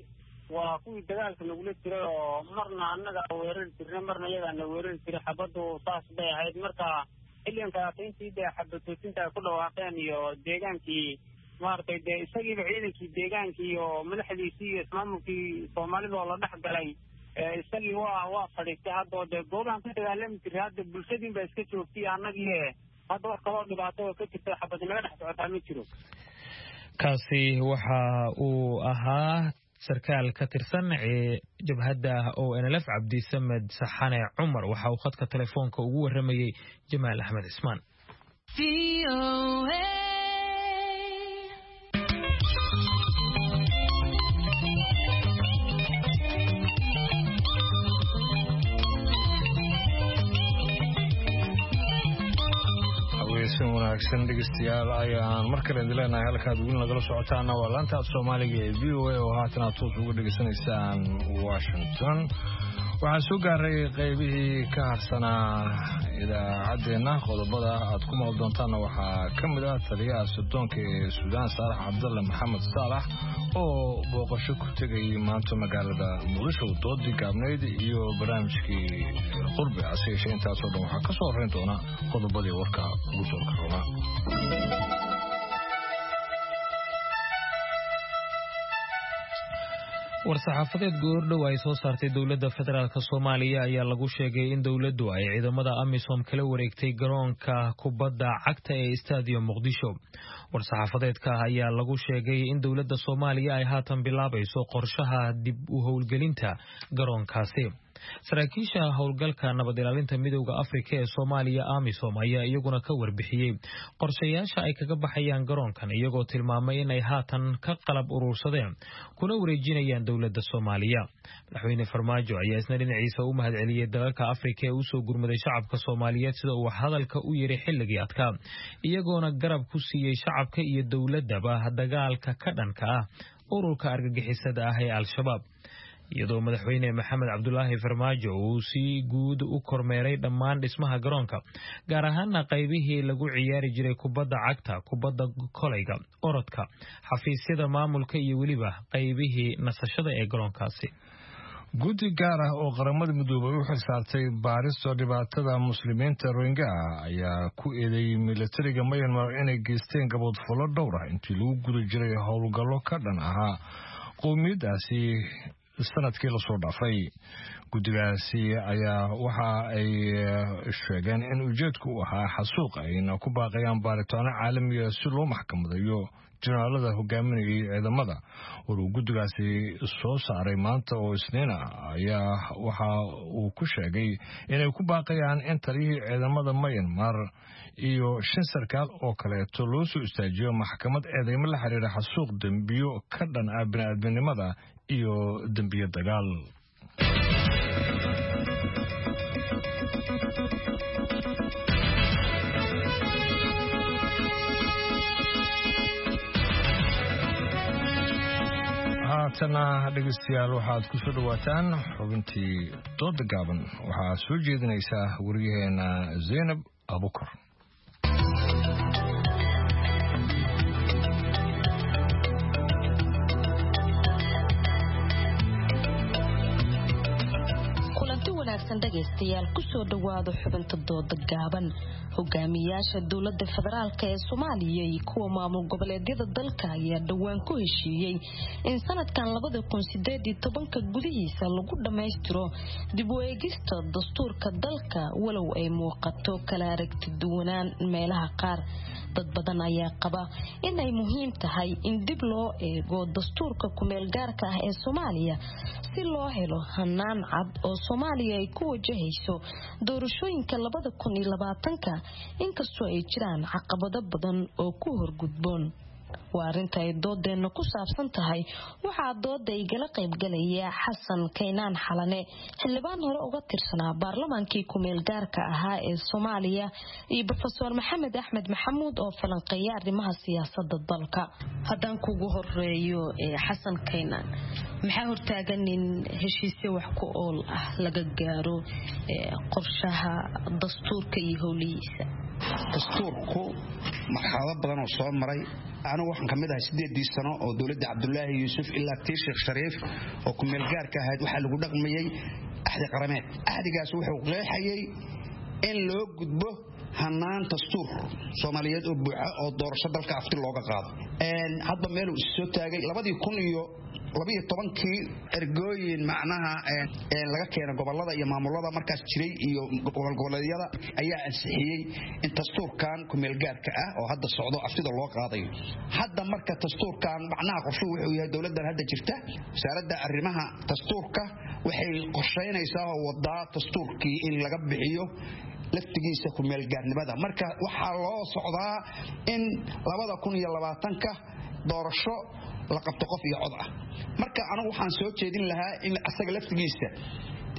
waa kuwii dagaalka nagula jiray oo marna annaga weerari jirnay marna iyagaana weerari jiray xabaddu saas bay ahayd marka xilligankaas intii dee xabad joojinta ay ku dhawaaqeen iyo deegaankii maaragtay dee isagiiba ciidankii deegaankii iyo madaxdiisii iyo ismaamulkii soomaalida oo la dhex galay isagii waa fadhiistay hadda oo dee goobahan ku dagaalami jiray hadda bulshadiin baa iska joogtay annagii hadda wax kaloo dhibaato oo ka jirta xabad naga dhex socotaa ma jiro kaasi waxa uu ahaa sarkaal ka tirsan jabhadda oo NLF Cabdisamed Saxane Cumar waxa uu khadka telefoonka ugu waramayay Jamaal Axmed Cusmaan wanaagsan dhegeystayaal ayaan mar kale idin leenahay halkaad weli nagala socotaana waa laanta Soomaaliga ee VOA oo haatan aad toos uga dhageysanaysaan Washington. waxaan soo gaaray qaybihii ka harsanaa idaacadeena qodobada aad ku maqli doontaan waxaa ka mid ah taliyaha sodonka ee Suudaan Saalax Cabdulla Maxamed Saalax oo booqasho ku tagay maanta magaalada Muqdisho doodii gaabneyd iyo barnaamijkii qurbi asayshee intaas oo dhan waxaa ka soo horeyn doona qodobadii warka ugu soo korona. war-saxaafadeed goordhow ay soo saartay dowladda federaalk Soomaaliya ayaa lagu sheegay in dowladdu ay ciidamada AMISOM kala wareegtay garoonka kubadda cagta ee Stadium Muqdisho. war-saxaafadeedka ayaa lagu sheegay in dowladda Soomaaliya ay haatan bilaabayso qorshaha dib u howlgelinta garoonkaasi. saraakiisha howlgalka nabad ilaalinta midowga Afrika ee Soomaaliya AMISOM ayaa iyaguna ka warbixiyay qorshayaasha ay kaga baxayaan garoonkan iyagoo tilmaamay in ay haatan ka qalab urursadeen kuna wareejinayaan dowladda Soomaaliya. madaxweyne Farmaajo ayaa isna dhinaciisa u mahadceliyay dalalka Afrika ee u soo gurmaday shacabka Soomaaliyeed sida uu hadalka u yiri xilligii adkaa iyagoona garab ku siiyay shacabka iyo dowladaba dagaalka ka dhanka ah ururka argagixisada ah ee Al-Shabaab. iyadoo madaxweyne Maxamed Cabdullaahi Farmaajo uu si guud u kormeeray dhammaan dhismaha garoonka gaar ahaan qaybihii lagu ciyaari jiray kubadda cagta, kubadda kolayga, orodka, xafiisyada maamulka iyo weliba qaybihii nasashada ee garoonkaasi. guddi gaar ah oo qaramada midoobay u xilsaartay baarista dhibaatada muslimiinta Rohingya ayaa ku eedeeyay militariga Myanmar inay geysteen gaboodfallo dhowr ah intii lagu guda jiray howlgallo ka dhan ahaa qowmiyadaasi sanadkii la soo dhaafay. guddigaasi ayaa waxa ay sheegeen in ujeedku u ahaa xasuuq ayna ku baaqayaan baaritaano caalami ah si loo maxkamadayo jenaraalada hogaaminayay ciidamada. uu guddigaasi soo saaray maanta oo Isniin ayaa waxa uu ku sheegay inay ku baaqayaan in taliyihii ciidamada Myanmar iyo 5 sarkaal oo kaleeto loo soo istaajiyo maxkamad eedeymo la xiriira xasuuq, dambiyo ka dhan ah bini'aadminimada iyo dambiyo dagaal. haatana dhegeystayaal waxaad ku soo dhawaataan xubintii dooda gaaban waxaa soo jeedinaysa wariyaheena Zainab Abukar. dhageystayaal ku soo dhawaado xubinta dooda gaaban. hogaamiyaasha dowladda federaalk ee Soomaaliya iyo kuwa maamul goboleedyada dalka ayaa dhawaan ku heshiiyay in sanadkan 2018 gudihiisa lagu dhameystiro dib u eegista dastuurka dalka walow ay muuqato kala aragti duwanaan meelaha qaar. dad badan ayaa qaba in ay muhiim tahay in dib loo eego dastuurka ku meel gaarka ah ee Soomaaliya si loo helo hanaan cad oo Soomaaliya ay ku wajahayso doorashooyinka 2020 inkastoo ay jiraan caqabado badan oo ku horgudboon. waa arinta ay doodeena ku saabsan tahay waxaa dooda igala qaybgalaya Xasan Kaynaan Xalane, xildhibaan hore uga tirsanaa baarlamaankii ku meel gaarka ahaa ee Soomaaliya, iyo Professor Maxamed Axmed Maxamuud oo falanqeeya arrimaha siyaasadda dalka. haddaan kugu horeeyo Xasan Kaynaan, maxaa hortaagan in heshiisyo wax ku ool ah laga gaaro qorshaha dastuurka iyo howlihiisa? dastuurku marxalado badan oo soo maray. anigu waxaan kamid ahay 8 sano oo dawladda Cabdullaahi Yuusuf ilaa tii Sheekh Shariif oo ku meel gaarka ahayd waxa lagu dhaqmayay ahdi qarameed. ahdigaas wuxuu qeexayay in loo gudbo hanaan dastuur Soomaaliyeed oo buuxa oo doorasho dalka afti looga qaado. hadba meel uu soo taagay 2012 ergooyin macnaha laga keenay gobolada iyo maamulada markaas jiray iyo goboleedyada ayaa ansixiyay in dastuurkan ku meel gaarka ah oo hadda socdo aftida loo qaadayo. hadda marka dastuurkan macnaha qorshu wuxuu yahay dawladdan hadda jirta wasaaradda arrimaha dastuurka waxay qorsheynaysaa wada dastuurkii in laga bixiyo laftigiisa ku meel gaarnimada. marka waxa loo socdaa in 2020 doorasho la qabto qof iyo cod ah. marka anigu waxaan soo jeedin lahaa in asaga laftigiisa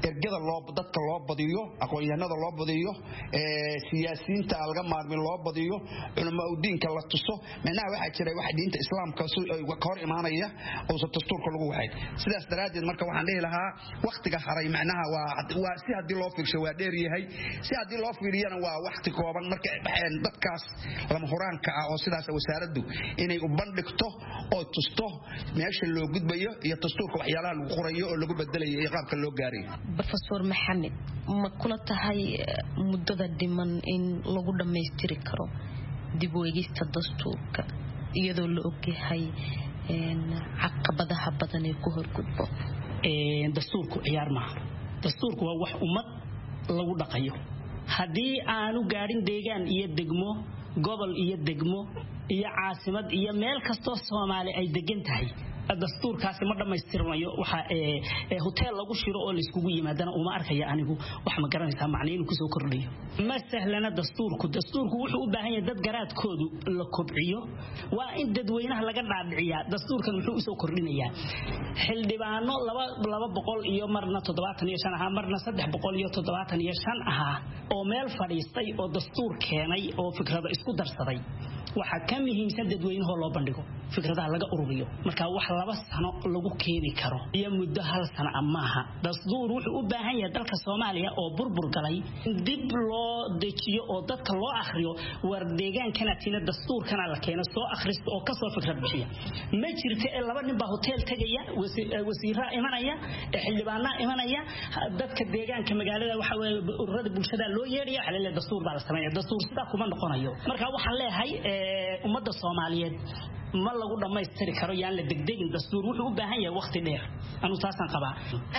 ergada dadka loo badiyo aqoon-yahanada loo badiyo siyaasiyiinta laga maarmin loo badiyo culamaa u diinka la tuso macnaha waxaa jira wax diinta islaamka ka hor imaanaya oo dastuurka lagu waxay sidaas daraadeed marka waxaan dhihi lahaa waqtiga haray macnaha waa si hadii loo fiirsho waa dheer yahay si hadii loo fiiriyana waa waqti kooban marka dadkaas lama huraanka ah oo sidaas wasaaraddu inay u bandhigto oo tusto meesha loo gudbayo iyo dastuurka waxyaalaha lagu qorayo oo lagu bedelayo iyo qaabka loo gaarayo Professor Maxamed ma kula tahay muddada dhiman in lagu dhameystiri karo dib u eegista dastuurka iyadoo la ogyahay caqabadaha badan ee ku horgudbo dastuurku ciyaar ma dastuurku waa wax ummad lagu dhaqayo hadii aanu gaarin deegaan iyo degmo gobol iyo degmo iyo caasimad iyo meel kasto Soomaali ay degan tahay dastuurkaasi ma dhameystirmayo waxa hotel lagu shiro oo la iskugu yimaadana uma arkaya anigu wax ma garanaysaa macnaheedu ku soo kordhiyo ma sahlana dastuurku wuxuu u baahan yahay dad garaadkoodu la kobciyo waa in dadweynaha laga dhaadhiciyaa dastuurkan wuxuu u soo kordhinayaa xildhibaano 200 iyo marna 75 aha marna 375 aha oo meel fadhiistay oo dastuur keenay oo fikrado isku darsaday waxa ka muhiimsan dadweynaha loo bandhigo fikradaha laga ururiyo marka wax 2 sano lagu keeni karo iyo muddo 1 sano amaha dastuur wuxuu u baahan yahay dalka Soomaaliya oo burbur galay dib loo dejiyo oo dadka loo akhriyo war deegaankana tina dastuurkana la keeno soo akhristo oo ka soo fikrad bixiya ma jirto ee 2 nin baa hotel tagaya wasiirra imanaya xildhibaana imanaya dadka deegaanka magaalada waxa weeye ururada bulshada loo yeeriyo xalal dastuur baa la sameeyaa dastuur sida kuma noqonayo marka waxaan leeyahay ummadda Soomaaliyeed ma lagu dhameystiri karo yaan la degdegin dastuur wuxuu u baahan yahay waqti dheer anu taasan qabaa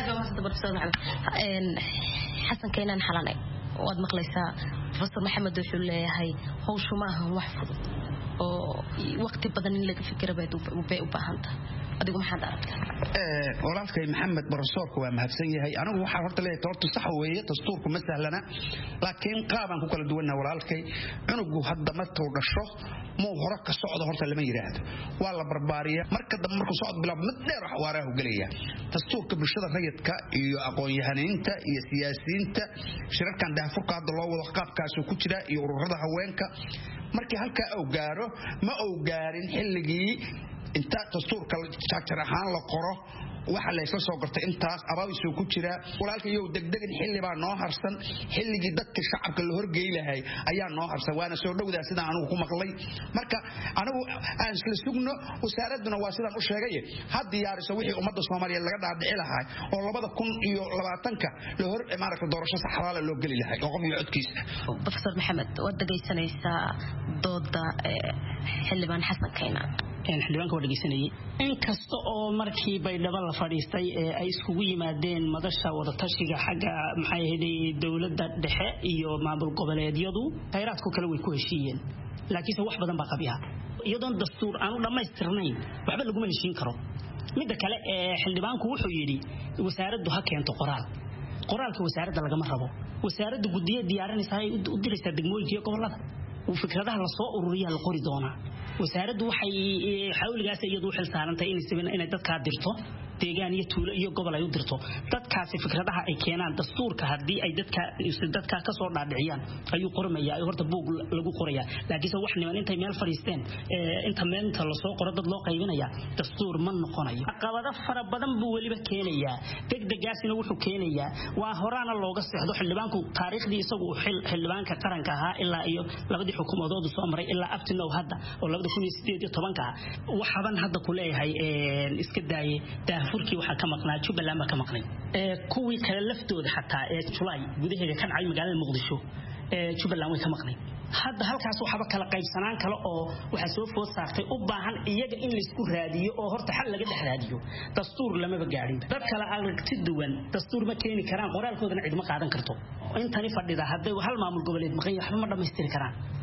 Xasan Keenan xalanay wad maqlaysaa Professor Maxamed wuxuu leeyahay hawshu ma aha wax fudud oo waqti badan in laga fikiro bay u baahan tahay adigu maxaad aragtaa walaalkay Maxamed Barsoorku waa mahadsan yahay anigu waxa horta leeyahay horta sax weeye dastuurku ma sahlana laakiin qaaban ku kala duwanaa walaalkay cunugu hadda markuu dhasho ma hore ka socdo horta lama yiraahdo waa la barbaariya marka dambe markuu socod bilaab mid dheer wax waaraha galaya dastuurka bulshada rayidka iyo aqoon-yahaniinta iyo siyaasiyiinta shirarkan daafurka hadda loo wado qaabkaas ku jira iyo ururada haweenka markii halka uu gaaro ma uu gaarin xilligii inta dastuurka jaajar ahaan la qoro waxa la isla soo gartay intaas abaabisoo ku jira walaalka iyo degdegin xilli baa noo harsan xilligii dadka shacabka la horgeey lahay ayaa noo harsan waana soo dhawdaa sida anigu ku maqlay marka anigu aan isla sugno wasaaraduna waa sidaan u sheegay had diyaariso wixii ummadda Soomaaliyeed laga dhaadhici lahaa oo 2020ka la hor imaarka doorasho saxraale loo gali lahay oo qof iyo codkiisa Professor Maxamed wad dhageysanaysaa dooda xildhibaan Xasan Keenan xildhibaanka waa dhageysanayay in kasta oo markii baydhabo la fadhiistay ee ay iskugu yimaadeen madasha wada tashiga xagga maxay ahayd dawladda dhexe iyo maamul goboleedyadu khayraadku kale way ku heshiiyeen laakiin wax badan baa qabiya iyadoo dastuur aan u dhameystirnayn waxba lagu heshiin karo mid kale xildhibaanku wuxuu yiri wasaaraddu ha keento qoraalka wasaaradda laga rabo wasaaraddu gudiye diyaarinaysa u diraysa degmooyinka iyo gobolada fikradaha la soo ururiyaa la qori doona wasaaraddu waxay xawligaas iyadu xil saarantay inay dadka dirto deegaan iyo tuulo iyo gobol ay u dirto dadkaasi fikradaha ay keenaan dastuurka hadii ay dadka ka soo dhaadhiciyaan ayuu qormayaa horta buug lagu qorayaa laakiin wax niman intay meel fariisteen inta meelta la soo qoro dad loo qaybinaya dastuur ma noqonayo caqabado fara badan buu waliba keenayaa degdegaasina wuxuu keenayaa waa horaana looga seexdo xildhibaanku taariikhdii isagu xildhibaanka qaranka ahaa ilaa iyo labadii xukuumadood soo maray ilaa abtinow hadda oo 2018 waxaban hadda ku leeyahay iska daayay daafurkii waxa ka maqnaa Jubbaland ka maqnay kuwii kala laftooda xataa July gudaheeda ka dhacay magaalada Muqdisho Jubbaland way ka maqnay hadda halkaas waxba kala qaybsanaan kale oo waxa soo food saartay u baahan iyaga in la isku raadiyo oo horta xal laga dhaxraadiyo dastuur lama gaarin dad kala aragti duwan dastuur ma keeni karaan qoraalkoodana cid ma qaadan karto intani fadhida hadday hal maamul goboleed maqan waxba ma dhameystiri karaan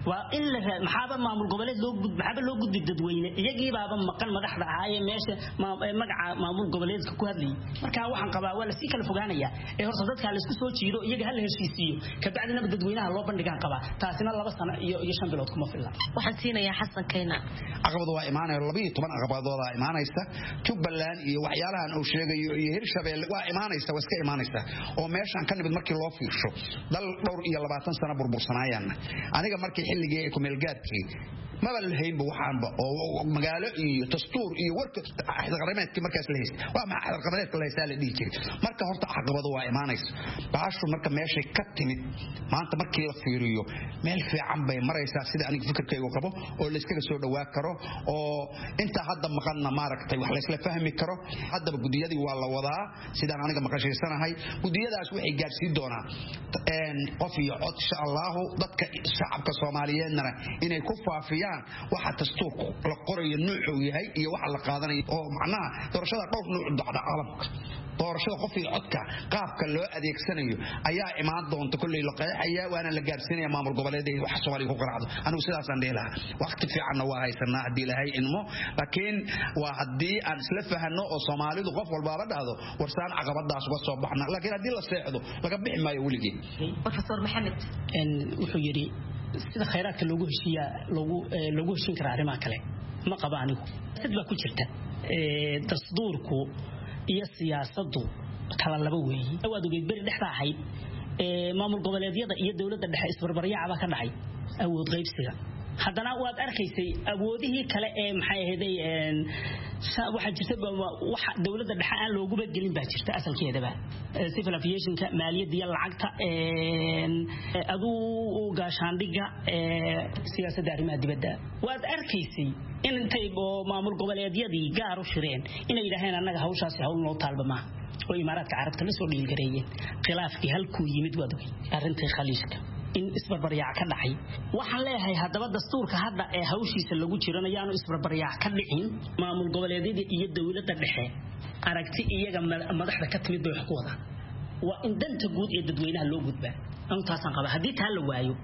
وإن محابة معمول قبلات محابة لو جد الدوينة يجي بابا مكان مدح هاي ماشي مجع معمول قبلات كهذي مركها واحد قبا ولا سيك الفجانية هو صدقك على سكوت شيء يجي هل هالشيء كبعد نبدأ دوينها الله بندقان قبا تاسنا الله بس أنا يشان بلادكم في الله وحسينا يا حسن كينا عقبض وإيمانه اللبي طبعا عقبض وإيمانه يستا جبلان وحيالها أو شيء يهرشبه وإيمانه يستا وسك إيمانه يستا وماشي عن كان بدمرك الله في شو ده دور يلا بعتن سنة بربصنايان أنا كمرك حل جاي كملجاتي ما بالهين بوحان ومجال تستور ورك أحد غرامات كمركز لهيس وما أحد غرامات كلها يسال ديكي مركز هرت عقبض وإيمانه بعشر مركز ماشي كتني ما أنت مركز يلفيريو مال في عم بين مرة يسال سيد أنا فكر كي وقبه ولا يسكر سود واكره أو أنت هذا مقالنا مارك تي وحلا يسلا فهم كره هذا بجدية دي والله وضع سيد أنا كمقاش السنة هاي جدية ده أسوي إيجار سيدونا إن قفي إن شاء الله ضدك الشعب كصوماليين نرى إن يكفوا فيان واحد تستوق القرية النوع وهي واحد لقادني أو معناه ترشد قوف نوع على عالمك doorashada qof iyo codka qaabka loo adeegsanayo ayaa imaan doonta kulli la qeexaya waana la gaarsiinaya maamul goboleedyada wax Soomaaliya ku qaraacdo anigu sidaas aan dheelaha waqti fiican waa haysanaa hadii ilaahay inmo laakiin waa hadii aan isla fahanno oo Soomaalidu qof walba la dhahdo warsaan caqabadaas uga soo baxna laakiin hadii la seexdo laga bixi maayo waligeed Professor Maxamed wuxuu yiri sida khayraadka lagu heshin karo arrimaha kale ma qaba anigu sidba ku jirta tasduurku iyo siyaasaddu kala laba weeyii awaad ugeed bari dhexda ahayd maamul goboleedyada iyo dawladda dhexe isbarbaryaacaba ka dhacay awood qaybsiga haddana waad arkaysay awoodihii kale ee maxay ahaydey waxa jirta waxa dawladda dhexe aan loogu badgelin baa jirta asalkeedaba civil aviationka maaliyadda iyo lacagta aduu gaashaandhiga siyaasadda arrimaha dibadda waad arkaysay in intay maamul goboleedyadii gaar u shireen inay yiraahdeen annaga hawshaasi hawl noo taalbama oo imaaraadka carabta la soo dhiilgareeyeen khilaafkii halkuu yimid waad ogay arrintii khaliijka in isbarbaryac ka dhacay waxaan leeyahay hadaba dastuurka hadda ee hawshiisa lagu jiranayaanu isbarbaryac ka dhicin maamul goboleedyada iyo dawladda dhexe aragti iyaga madaxda ka timid bay wax ku wadaan waa in danta guud ee dadweynaha loo gudbaa intaasan qaba hadii taa la waayo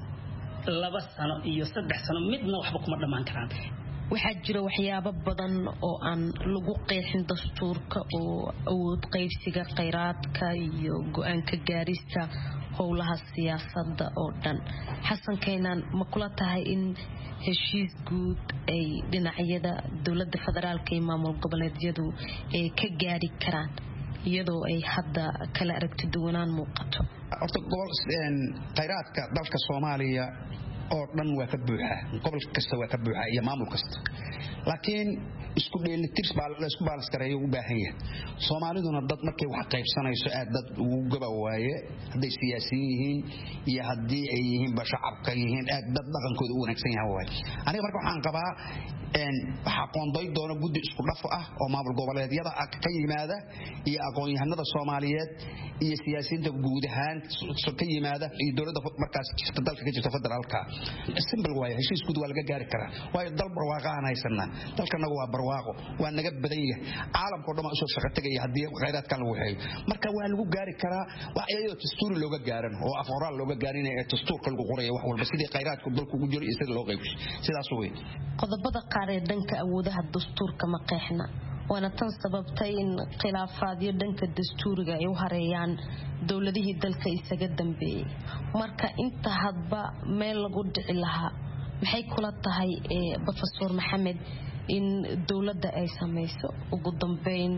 2 sano iyo 3 sano midna waxba kuma dhamaan karaan waxaa jira waxyaabo badan oo aan lagu qeexin dastuurka oo awood qaybsiga kheyraadka iyo go'aanka gaarista howlaha siyaasadda oo dhan xasan keenan ma kula tahay in heshiis guud ay dhinacyada dawladda federaalka iyo maamul goboleedyadu ay ka gaari karaan iyadoo ay hadda kala aragti duwanaan muuqato horta kheyraadka dalka Soomaaliya oo dhan waa ka buuxa gobol kasta waa ka buuxa iyo maamul kasta laakiin isku dheelitirs baa la isku balance gareeyo u baahan yahay Soomaaliduna dad markay wax qaybsanayso aad dad ugu gaba waaye haday siyaasiyiin yihiin iyo hadii ay yihiin shacabka yihiin aad dad dhaqankooda u wanaagsan yahay waaye aniga marka waxaan qabaa waxa qoonday doona guddi isku dhaf ah oo maamul goboleedyada ka yimaada iyo aqoon-yahanada Soomaaliyeed iyo siyaasiyiinta guud ahaan ka yimaada iyo dawladda markaas jirta dalka ka jirta federaalka simple way heshiis guud waa laga gaari karaa waayo dal barwaaqo aan haysanaa dalkanagu waa barwaaqo waa naga badan yahay caalamka dhan soo shaqo tagay hadii kheyraadka lagu waxeeyo marka waa lagu gaari karaa waa ayado dastuur looga gaaran oo afqoraal looga gaarin ee dastuurka lagu qorayo wax walba sidii kheyraadku dalku ugu jiro isla loo qaybsho sidaas weey qodobada qaar ee dhanka awoodaha dastuurka ma qeexna waana tan sababtay in khilaafaadyo dhanka dastuuriga ay u hareeyaan dawladihii dalka isaga dambeeyay marka inta hadba meel lagu dhici lahaa maxay kula tahay Professor Maxamed in dawladda ay samayso ugu dambeyn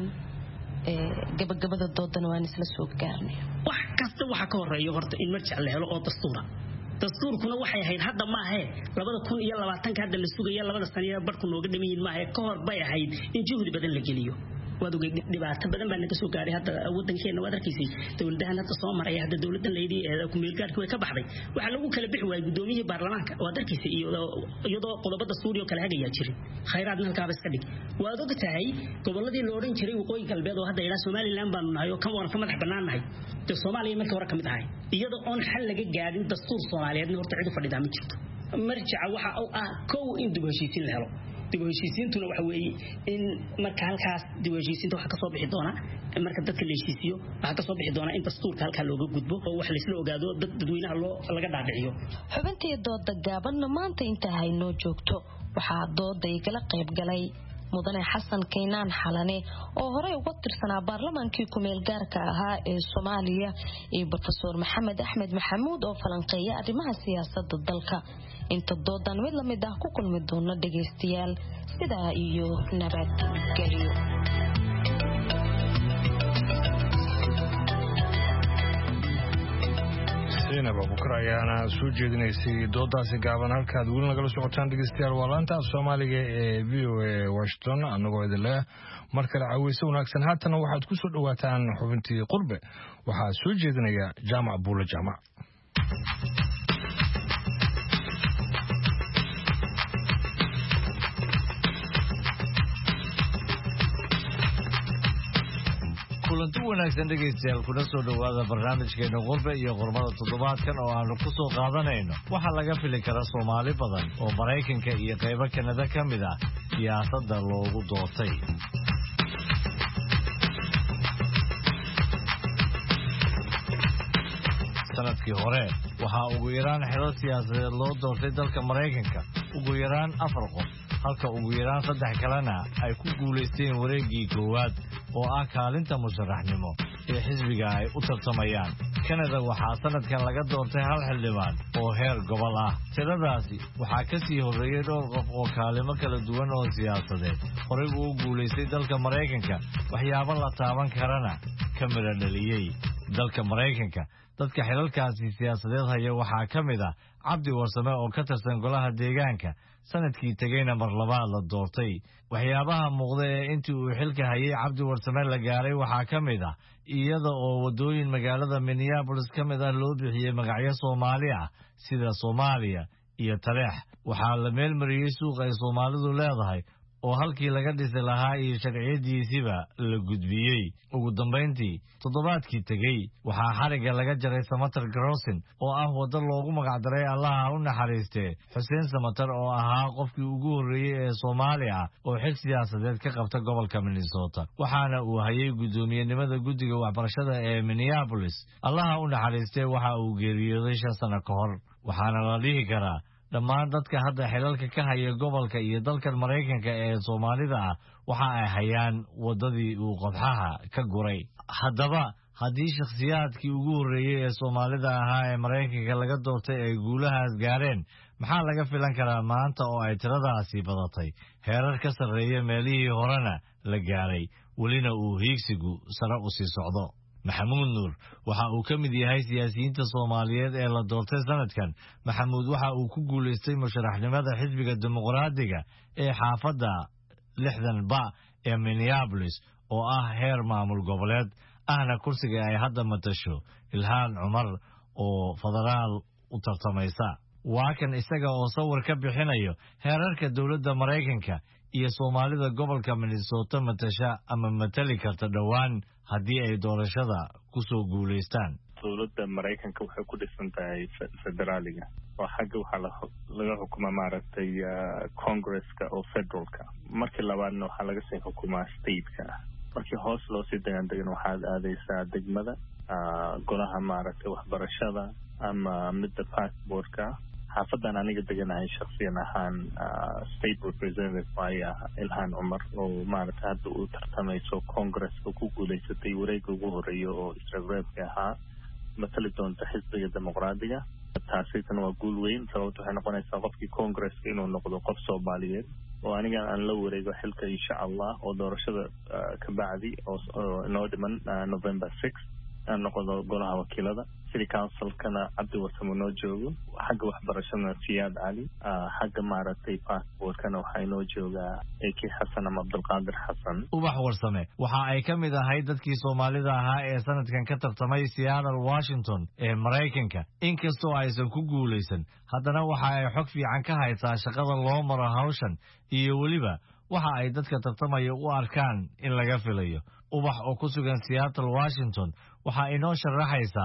gabagabada doodana waan isla soo gaarnay wax kasta waxa ka horeeyo horta in marjac la helo oo dastuura dastuurkuna waxay ahayd hadda ma ahe 2020 hadda la sugaya 2 sano barku nooga dhameeyeen ma ahe ka hor bay ahayd in juhdi badan la geliyo waad ogay dhibaato badan baa naga soo gaaray hadda wadankeena waad arkaysay dawladahan hadda soo maray hadda dawladan leeydi ku meel gaarka way ka baxday waxa lagu kala bixi waayay gudoomiyada baarlamaanka waad arkaysay iyadoo qodobada Suuriya kala hagaya jiray kheyraadna halka iska dhig waad ogtahay goboladii loo oran jiray waqooyi galbeed oo hadda ilaa Soomaaliland baan nahay oo kan waan ka madax banaanahay ee Soomaaliya markii hore kamid ahay iyadoo on xal laga gaarin dastuur Soomaaliyeed horta cid u fadhida ma jirto marjaca waxa uu ah koow in dib heshiisiin la helo dib u heshiisiintuna waxa weeye in marka halkaas dib u heshiisiinta waxa ka soo bixi doona marka dadka la heshiisiyo waxa ka soo bixi doona in dastuurka halka looga gudbo oo wax la isla ogaado dadweynaha laga dhaadhiciyo xubintii dooda gaaban maanta inta hayno joogto waxaa dooda igala qayb galay mudane xasan kaynaan xalane oo horey uga tirsanaa baarlamaankii ku-meel gaarka ahaa ee Soomaaliya iyo Professor Maxamed Axmed Maxamuud oo falanqeeya arrimaha siyaasadda dalka inta doodan mid la mid ah ku kulmi doona dhageystayaal sidaa iyo nabadgelyo Zainab Abukar ayaana soo jeedinaysay doodaasi gaaban halkaad weli nagala socotaan dhegeystayaal waa laanta af Soomaaliga ee VOA Washington anagoo idin leh mar kale caweyso wanaagsan haatana waxaad ku soo dhawaataan xubintii qurbe waxaa soo jeedinaya Jaamac Buule Jaamac kulanti wanaagsan dhegeystayaal kuna soo dhawaada barnaamijkeena qurbe iyo qormada toddobaadkan oo aanu ku soo qaadanayno waxaa laga fili kara Soomaali badan oo Mareykanka iyo qaybo Kanada ka mid ah siyaasadda loogu doortay sanadkii hore waxaa ugu yaraan xilal siyaasadeed loo doortay dalka Mareykanka ugu yaraan 4 qof halka ugu yaraan 3 kalena ay ku guuleysteen wareegii koowaad oo ah kaalinta musharaxnimo ee xisbiga ay u tartamayaan Kanada waxaa sanadkan laga doortay 1 xildhibaan oo heer gobol ah tiradaasi waxaa ka sii horeeyay dhowr qof oo kaalimo kala duwan oo siyaasadeed horey u guuleystay dalka Mareykanka waxyaabo la taaban karana ka mira dhaliyay dalka Mareykanka dadka xilalkaasi siyaasadeed haya waxaa ka mid ah Cabdi Warsame oo ka tirsan golaha deegaanka sanadkii tagayna mar labaad la doortay waxyaabaha muuqda ee intii uu xilka hayay Cabdi Warsame la gaaray waxaa ka mid ah iyada oo wadooyin magaalada Minneapolis ka mid ah loo bixiyay magacyo Soomaali ah sida Soomaaliya iyo Taleex waxaa la meel mariyay suuq ay Soomaalidu leedahay oo halkii laga dhisi lahaa iyo sharciyadiisiba la gudbiyey ugu dambeyntii toddobaadkii tagay waxaa xariga laga jaray Samatar Grosin oo ah wada loogu magacdaray Allaha u naxariistee Xuseen Samatar oo ahaa qofkii ugu horeeyay ee Soomaali ah oo xil siyaasadeed ka qabta gobolka Minnesota waxaana uu hayay gudoomiyenimada guddiga waxbarashada ee Minneapolis Allaha u naxariistee waxa uu geeriyooday 5 sano ka hor waxaana la dhihi karaa dhammaan dadka hadda xilalka ka haya gobolka iyo dalka Mareykanka ee Soomaalida ah waxa ay hayaan wadadii uu qodxaha ka guray haddaba haddii shakhsiyaadkii ugu horeeyay ee Soomaalida ahaa ee Mareykanka laga doortay ay guulahaas gaareen maxaa laga filan karaa maanta oo ay tiradaasi badatay heerar ka sarreeya meelihii horena la gaaray welina uu hiigsigu sare u sii socdo Maxamuud Nuur waxa uu ka mid yahay siyaasiyiinta Soomaaliyeed ee la doortay sanadkan Maxamuud waxa uu ku guuleystay musharaxnimada xisbiga dimuqraadiga ee xaafadda 60 ee Minneapolis oo ah heer maamul goboleed ahna kursiga ay hadda matasho Ilhaan Cumar oo federaal u tartamaysa waa kan isaga oo sawir ka bixinayo heerarka dawladda Mareykanka iyo Soomaalida gobolka Minnesota matasha ama matali karta dhawaan haddii ay doorashada ku soo guuleystaan dawladda Mareykanka waxay ku dhisan tahay federaaliga oo xagga waxa laga xukumaa maaragtay Congress-ka oo federalka markii labaadna waxa laga sii xukumaa state-ka markii hoos loo sii degan waxaad aadaysaa degmada golaha maaragtay waxbarashada ama midda passportka xaafadan aniga deganahay shakhsiyan ahaan state representative ayaa Ilhaan Cumar oo maaragtay hadda uu tartamayso Congress-ka ku guuleysatay wareegga ugu horeeya oo isreebreebka ahaa matali doonta xisbiga dimuqraadiga taasina waa guul weyn sababtoo waxay noqonaysaa qofkii Congress-ka inuu noqdo qof Soomaaliyeed oo aniga aan la wareego xilka insha Allah oo doorashada ka bacdi oo inoo dhiman November 6 aan noqdo golaha wakiilada city council-kana Cabdi Warsame noo joogo xagga waxbarashada Siyaad Cali xagga maaragtay passport-kana waxaa inoo joogaa Eki Xasan ama Abdulqaadir Xasan Ubax Warsame waxa ay ka mid ahayd dadkii Soomaalida ahaa ee sanadkan ka tartamay Seattle Washington ee Mareykanka inkastoo aysan ku guuleysan haddana waxa ay xog fiican ka haysaa shaqada loo maro hawshan iyo weliba waxa ay dadka tartamaya u arkaan in laga filayo ubax oo ku sugan Seattle Washington waxa inoo sharaxaysaa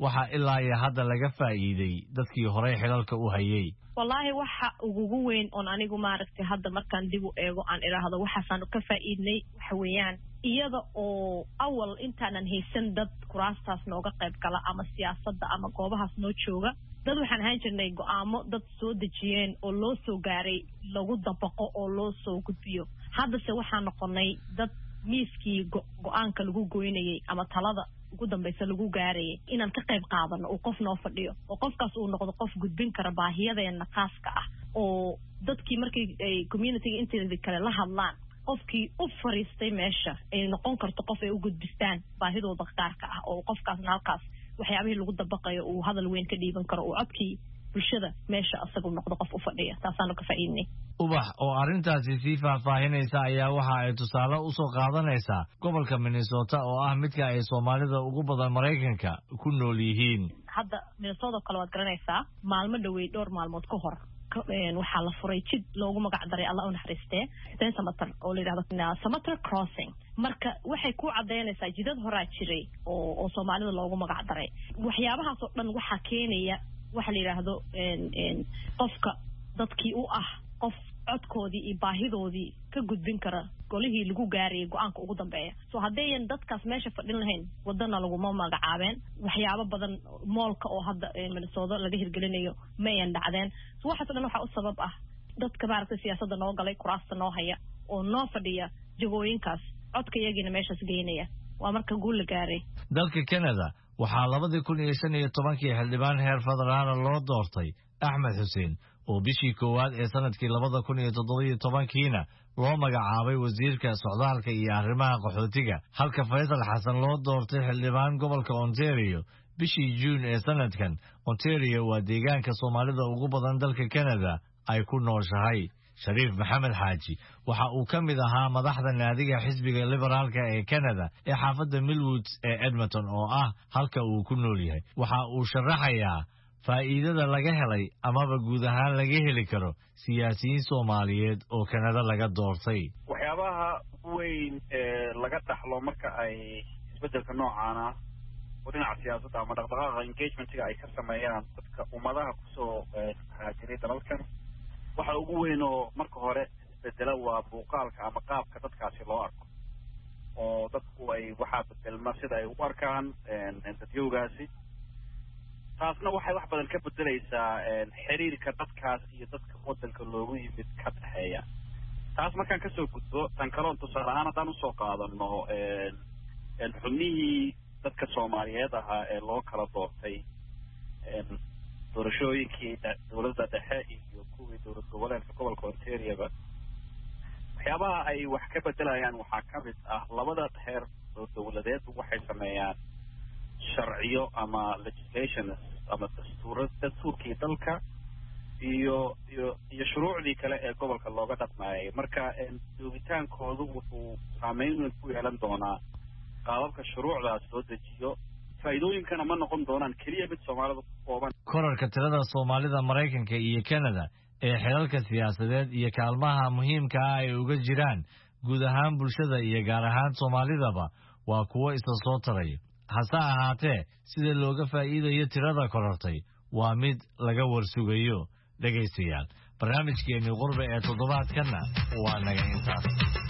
waxa ilaa iyo hadda laga faa'iiday dadkii horey xilalka u hayay wallaahi waxa ugu weyn oo anigu maaragtay hadda markaan dib u eego aan iraahdo waxaasaan ka faa'iidnay waxa weeyaan iyada oo awal intaanan haysan dad kuraastaas nooga qayb gala ama siyaasadda ama goobahaas noo jooga dad waxaan ahaan jirnay go'aamo dad soo dejiyeen oo loo soo gaaray lagu dabaqo oo loo soo gudbiyo haddase waxaan noqonay dad miiskii go'aanka lagu goynayay ama talada ugu dambaysa lagu gaarayay inaan ka qayb qaadano oo qof noo fadhiyo oo qofkaas uu noqdo qof gudbin kara baahiyadeena khaaska ah oo dadkii markay ay community-ga inteeda kale la hadlaan qofkii u fariistay meesha ay noqon karto qof ay u gudbistaan baahidooda gaarka ah oo qofkaasna halkaas waxyaabihii lagu dabaqayo uu hadal weyn ka dhiiban karo oo codkii bulshada meesha asagu noqdo qof u fadhiya taasaanu ka faa'iidnay ubax oo arrintaasi sii faahfaahinaysa ayaa waxa ay tusaale u soo qaadanaysaa gobolka Minnesota oo ah midka ay Soomaalida ugu badan Mareykanka ku nool yihiin hadda Minnesota kale waad garanaysaa maalmo dhaweey dhowr maalmood ka hor waxaa la furay jid loogu magac daray Allah u naxariistee Samater oo la yiraahdo Samater Crossing marka waxay ku cadeynaysaa jidad horaa jiray oo Soomaalida loogu magac daray waxyaabahaas oo dhan waxa keenaya waxa la yiraahdo qofka dadkii u ah qof codkoodii iyo baahidoodii ka gudbin kara golihii lagu gaarayay go'aanka ugu dambeeya soo hadeeyan dadkaas meesha fadhin lahayn wadana laguma magacaabeen waxyaabo badan moolka oo hadda Minnesota laga hirgelinayo ma ayan dhacdeen soo waxa dhan waxa u sabab ah dadka maaragtay siyaasadda noo galay kuraasta noo haya oo noo fadhiya jagooyinkaas codka iyagina meeshaas geynaya waa marka guul la gaaray dalka Canada waxaa 2015 xildhibaan heer federaal loo doortay Axmed Xuseen oo bishii koowaad ee sanadkii 2017kiina loo magacaabay wasiirka socdaalka iyo arrimaha qaxootiga halka Faysal Xasan loo doortay xildhibaan gobolka Ontario bishii June ee sanadkan Ontario waa deegaanka Soomaalida ugu badan dalka Canada ay ku nooshahay Shariif Maxamed Xaaji waxa uu ka mid ahaa madaxda naadiga xisbiga liberaalka ee Canada ee xaafadda Millwoods ee Edmonton oo ah halka uu ku nool yahay waxa uu sharaxayaa faa'iidada laga helay amaba guud ahaan laga heli karo siyaasiyiin Soomaaliyeed oo Canada laga doortay waxyaabaha weyn ee laga dhaxlo marka ay isbedelka noocan ah oo dhinaca siyaasadda ama dhaqdhaqaaqa engagement-ga ay ka sameeyaan dadka ummadaha kusoo haajiray dalalkan waxa ugu weyn oo marka hore isbedela waa muuqaalka ama qaabka dadkaasi loo arko oo dadku ay waxaa bedelma sida ay u arkaan dadyowgaasi taasna waxay wax badan ka bedelaysaa xiriirka dadkaas iyo dadka waddanka loogu yimid ka dhaxeeya taas markaan kasoo gudbo tan kaloon tusaale ahaan haddaan usoo qaadano xubnihii dadka Soomaaliyeed ahaa ee loo kala doortay doorashooyinkii dowladda dhexe iyo kuwii dowlad goboleedka gobolka Ontario waxyaabaha ay wax ka bedelayaan waxaa ka mid ah labada heer oo dowladeed waxay sameeyaan sharciyo ama legislations ama dastuurkii dalka iyo shuruucdii kale ee gobolka looga dhaqmaayay marka joogitaankoodu wuxuu saameyn weyn ku yeelan doonaa qaababka shuruucdaas loo dejiyo faa'iidooyinkana ma noqon doonaan keliya mid Soomaalida ku kooban korarka tirada Soomaalida Mareykanka iyo Canada ee xilalka siyaasadeed iyo kaalmaha muhiimka ah ay uga jiraan guud ahaan bulshada iyo gaar ahaan Soomaalidaba waa kuwo isa soo taray hase ahaatee sida looga faa'iidayo tirada korortay waa mid laga warsugayo dhageystayaal barnaamijkeeni qurbe ee toddobaadkana waa naga intaas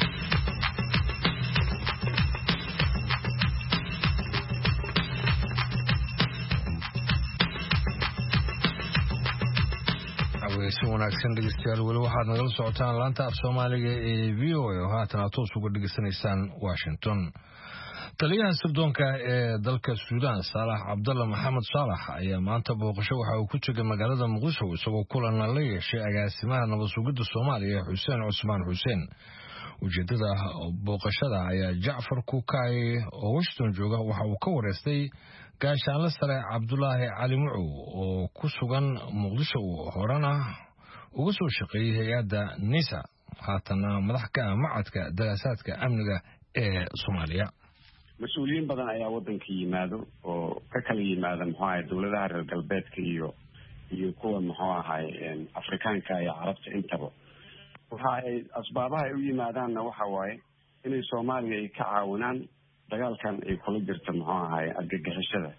si wanaagsan dhegeystayaal weli waxaad nagala socotaan laanta af Soomaaliga ee VOA oo haatan aad toos uga dhageysanaysaan Washington taliyaha sirdoonka ee dalka Suudaan Saalax Cabdalla Maxamed Saalax ayaa maanta booqasho waxa uu ku tagay magaalada Muqdisho isagoo kulan la yeeshay agaasimaha nabad sugidda Soomaaliya Xuseen Cusmaan Xuseen ujeedada booqashada ayaa Jacfar Kukaay oo Washington jooga waxa uu ka wareystay gaashaanle sare Cabdullaahi Cali Mucow oo ku sugan Muqdisho horena uga soo shaqeeyay hay'adda NISA haatana madax ka ah macadka daraasaadka amniga ee Soomaaliya mas-uuliyiin badan ayaa waddanka yimaado oo ka kala yimaada muxuu ahay dowladaha reer galbeedka iyo kuwa muxuu ahay afrikaanka iyo carabta intaba waxa ay asbaabaha ay u yimaadaanna waxa waaye inay Soomaaliya ay ka caawinaan dagaalkan ay kula jirto muxuu ahay argagixisada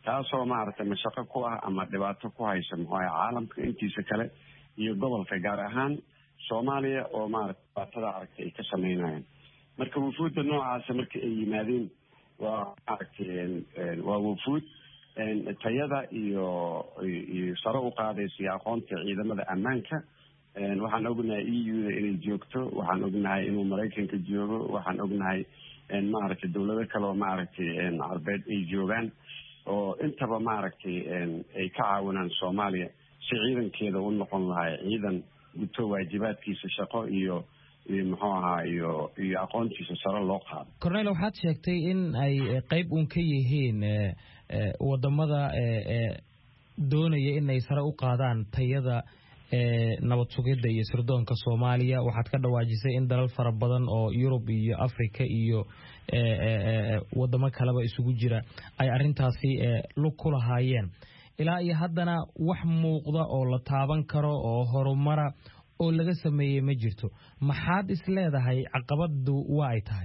taasoo maaragtay mashaqo ku ah ama dhibaato ku haysa muxuu ahay caalamka intiisa kale iyo gobolka gaar ahaan Soomaaliya oo maaragtay dhibaatada aragtay ay ka sameynayaan marka wufuudda noocaasa marka ay yimaadeen waa maaragtay waa wufuud tayada iyo sare u qaadaysa aqoonta ciidamada ammaanka waxaan ognahay EU-da inay joogto waxaan ognahay inuu Mareykanka joogo waxaan ognahay maaragtay dawlado kale oo maaragtay Carbeed ay joogaan oo intaba maaragtay ay ka caawinaan Soomaaliya si ciidankeeda u noqon lahaa ciidan guto waajibaadkiisa shaqo iyo muxuu ahaa iyo aqoontiisa sare loo qaado. Cornel waxaad sheegtay in ay qayb uun ka yihiin wadamada doonaya in ay sare u qaadaan tayada nabad sugidda iyo sirdoonka Soomaaliya waxaad ka dhawaajisay in dalal fara badan oo Yurub iyo Afrika iyo wadamo kaleba isugu jira ay arintaasi lug ku lahaayeen ilaa iyo haddana wax muuqda oo la taaban karo oo horumara oo laga sameeyay ma jirto maxaad is leedahay caqabadu waa ay tahay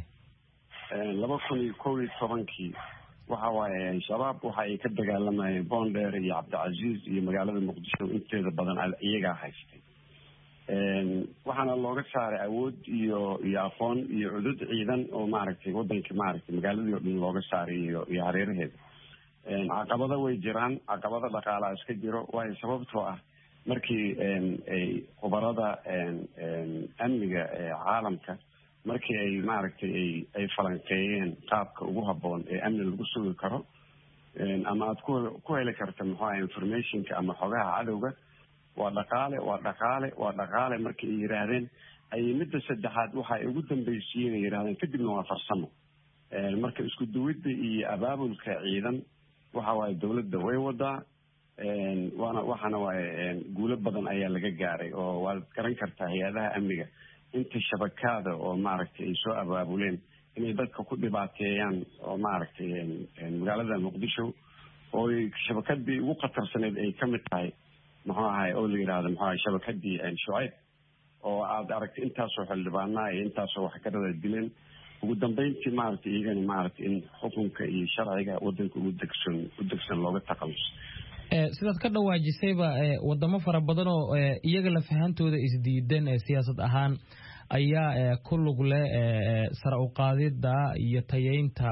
2011 waxa waaye shabaab waxa ay ka dagaalamayeen Boondheer iyo Cabdicaziz iyo magaalada Muqdisho inteeda badan iyaga haystay waxaana looga saaray awood iyo aqoon iyo cudud ciidan oo maaragtay wadanka maaragtay magaaladii oo dhan looga saaray iyo hareeraheeda caqabado way jiraan caqabado dhaqaalaha iska jiro way sababtoo ah markii ay khubarada amniga caalamka markii ay maaragtay ay falanqeeyeen qaabka ugu habboon ee amni lagu sugi karo ama aad ku heli karta muxuu ahaa informationka ama xogaha cadowga waa dhaqaale markii ay yiraahdeen ay midda saddexaad waxa ay ugu dambeysiyeen ay yiraahdeen kadibna waa farsamo marka isku duwidda iyo abaabulka ciidan waxa waaye dawladda way wadaa waxaana waaye guulo badan ayaa laga gaaray oo waad garan kartaa hay-adaha amniga inta shabakada oo maaragtay ay soo abaabuleen inay dadka ku dhibaateeyaan oo maaragtay magaalada Muqdisho oo shabakadii ugu khatarsaneed ay kamid tahay muxuu ahay oo la yiraahdo muxuu ahay shabakadii Shucayb oo aad aragtay intaasoo xildhibaanaa iyo intaasoo waxgarada dileen ugu dambeyntii maaragtay iyagana maaragtay in xukunka iyo sharciga wadanka u degsan looga taqaluso sidaad ka dhawaajisayba wadamo fara badan oo iyaga la fahantooda isdiidan siyaasad ahaan ayaa ku lug leh sare u qaadida iyo tayeynta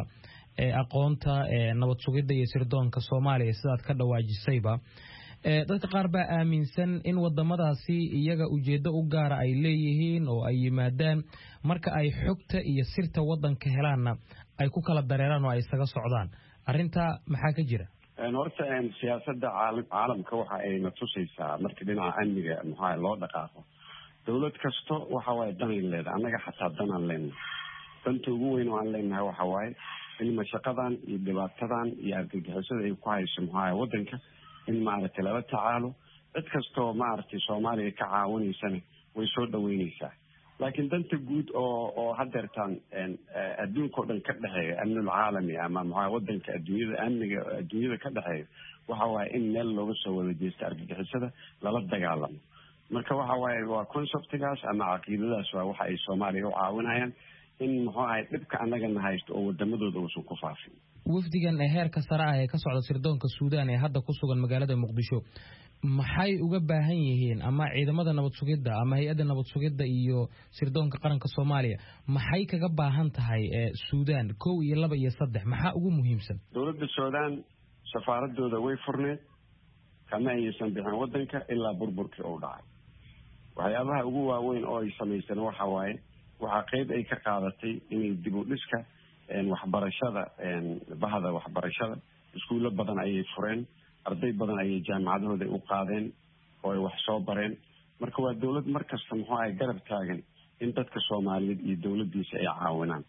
aqoonta nabad sugidda iyo sirdoonka Soomaaliya sidaad ka dhawaajisayba dadka qaar baa aaminsan in wadamadaasi iyaga ujeedo u gaar ay leeyihiin oo ay yimaadaan marka ay xogta iyo sirta wadanka helaana ay ku kala dareeraan oo ay isaga socdaan arinta maxaa ka jira horta siyaasadda caalamka waxa ay na tusaysaa markii dhinaca amniga maxaa loo dhaqaaqo dawlad kasto waxa waaye danay leedahay annaga xataa danaan leenahay danta ugu weyn oo aan leenahay waxa waaye in mashaqadan iyo dhibaatadan iyo argagixisada ay ku hayso maxaa wadanka in maaragtay lala tacaalo cid kastoo maaragtay Soomaaliya ka caawinaysana way soo dhaweynaysaa laakiin danta guud oo hadeertaan adduunka oo dhan ka dhaxeeya amnul caalami ama maxaa wadanka adduunyada amniga adduunyada ka dhaxeeya waxa waaye in meel looga soo wada jeesto argagixisada lala dagaalamo marka waxa waaye waa conceptigaas ama caqiidadaas waa waxa ay Soomaaliya u caawinayaan in muxuu ahay dhibka annagana haysto oo wadamadooda uusan ku faafin wafdigan heerka sare ah ee ka socda sirdoonka Suudaan ee hadda ku sugan magaalada Muqdisho maxay uga baahan yihiin ama ciidamada nabad sugidda ama hay'adda nabad sugidda iyo sirdoonka qaranka Soomaaliya maxay kaga baahan tahay Suudaan 1 iyo 2 iyo 3 maxaa ugu muhiimsan dawladda Suudaan safaaradooda way furneed kama aysan bixin wadanka ilaa burburkii uu dhacay waxyaabaha ugu waaweyn oo ay sameeyeen waxa waaye waxa qayb ay ka qaadatay inay dib u dhiska waxbarashada bahda waxbarashada iskuulo badan ayay fureen arday badan ayay jaamacadahooda u qaadeen oo ay wax soo bareen marka waa dawlad markasta muxuu ay garab taagan in dadka Soomaaliyeed iyo dawladdiisa ay caawinaan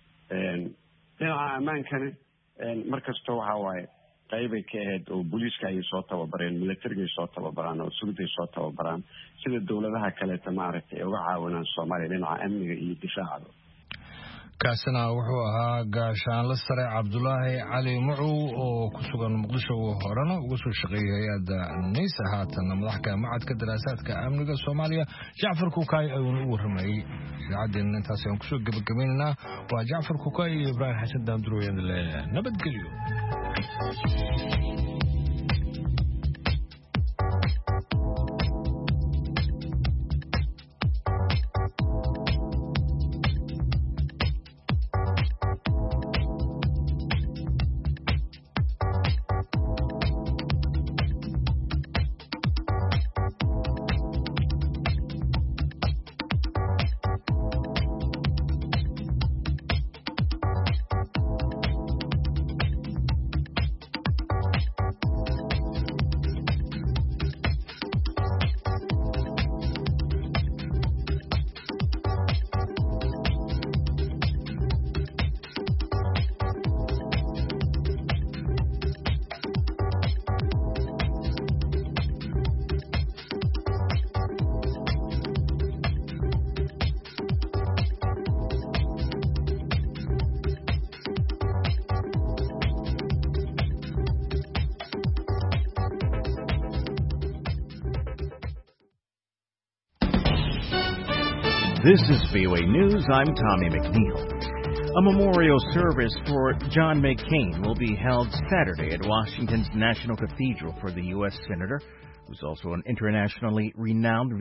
dhinaca ammaankana markasta waxa waaye qaybay ka ahayd oo booliiska ay soo tababareen militariga soo tababaraan oo sugidda soo tababaraan sida dawladaha kale maaragtay ay uga caawinaan Soomaaliya dhinaca amniga iyo difaaca kaasina wuxuu ahaa gaashaanle sare Cabdulaahi Cali Mucow oo ku sugan Muqdisho horena uga soo shaqeeyay hay'adda NISA haatan madaxda macadka daraasaadka amniga Soomaaliya Jaafar Kukay ayuu u warramay idaacadeen intaas aan ku soo gabagabeynaa waa Jaafar Kukay iyo Ibrahim Xasan Daandurooyin nabadgelyo This is VOA News. I'm Tommy McNeil. A memorial service for John McCain will be held Saturday at Washington's National Cathedral for the U.S. Senator, who's also an internationally renowned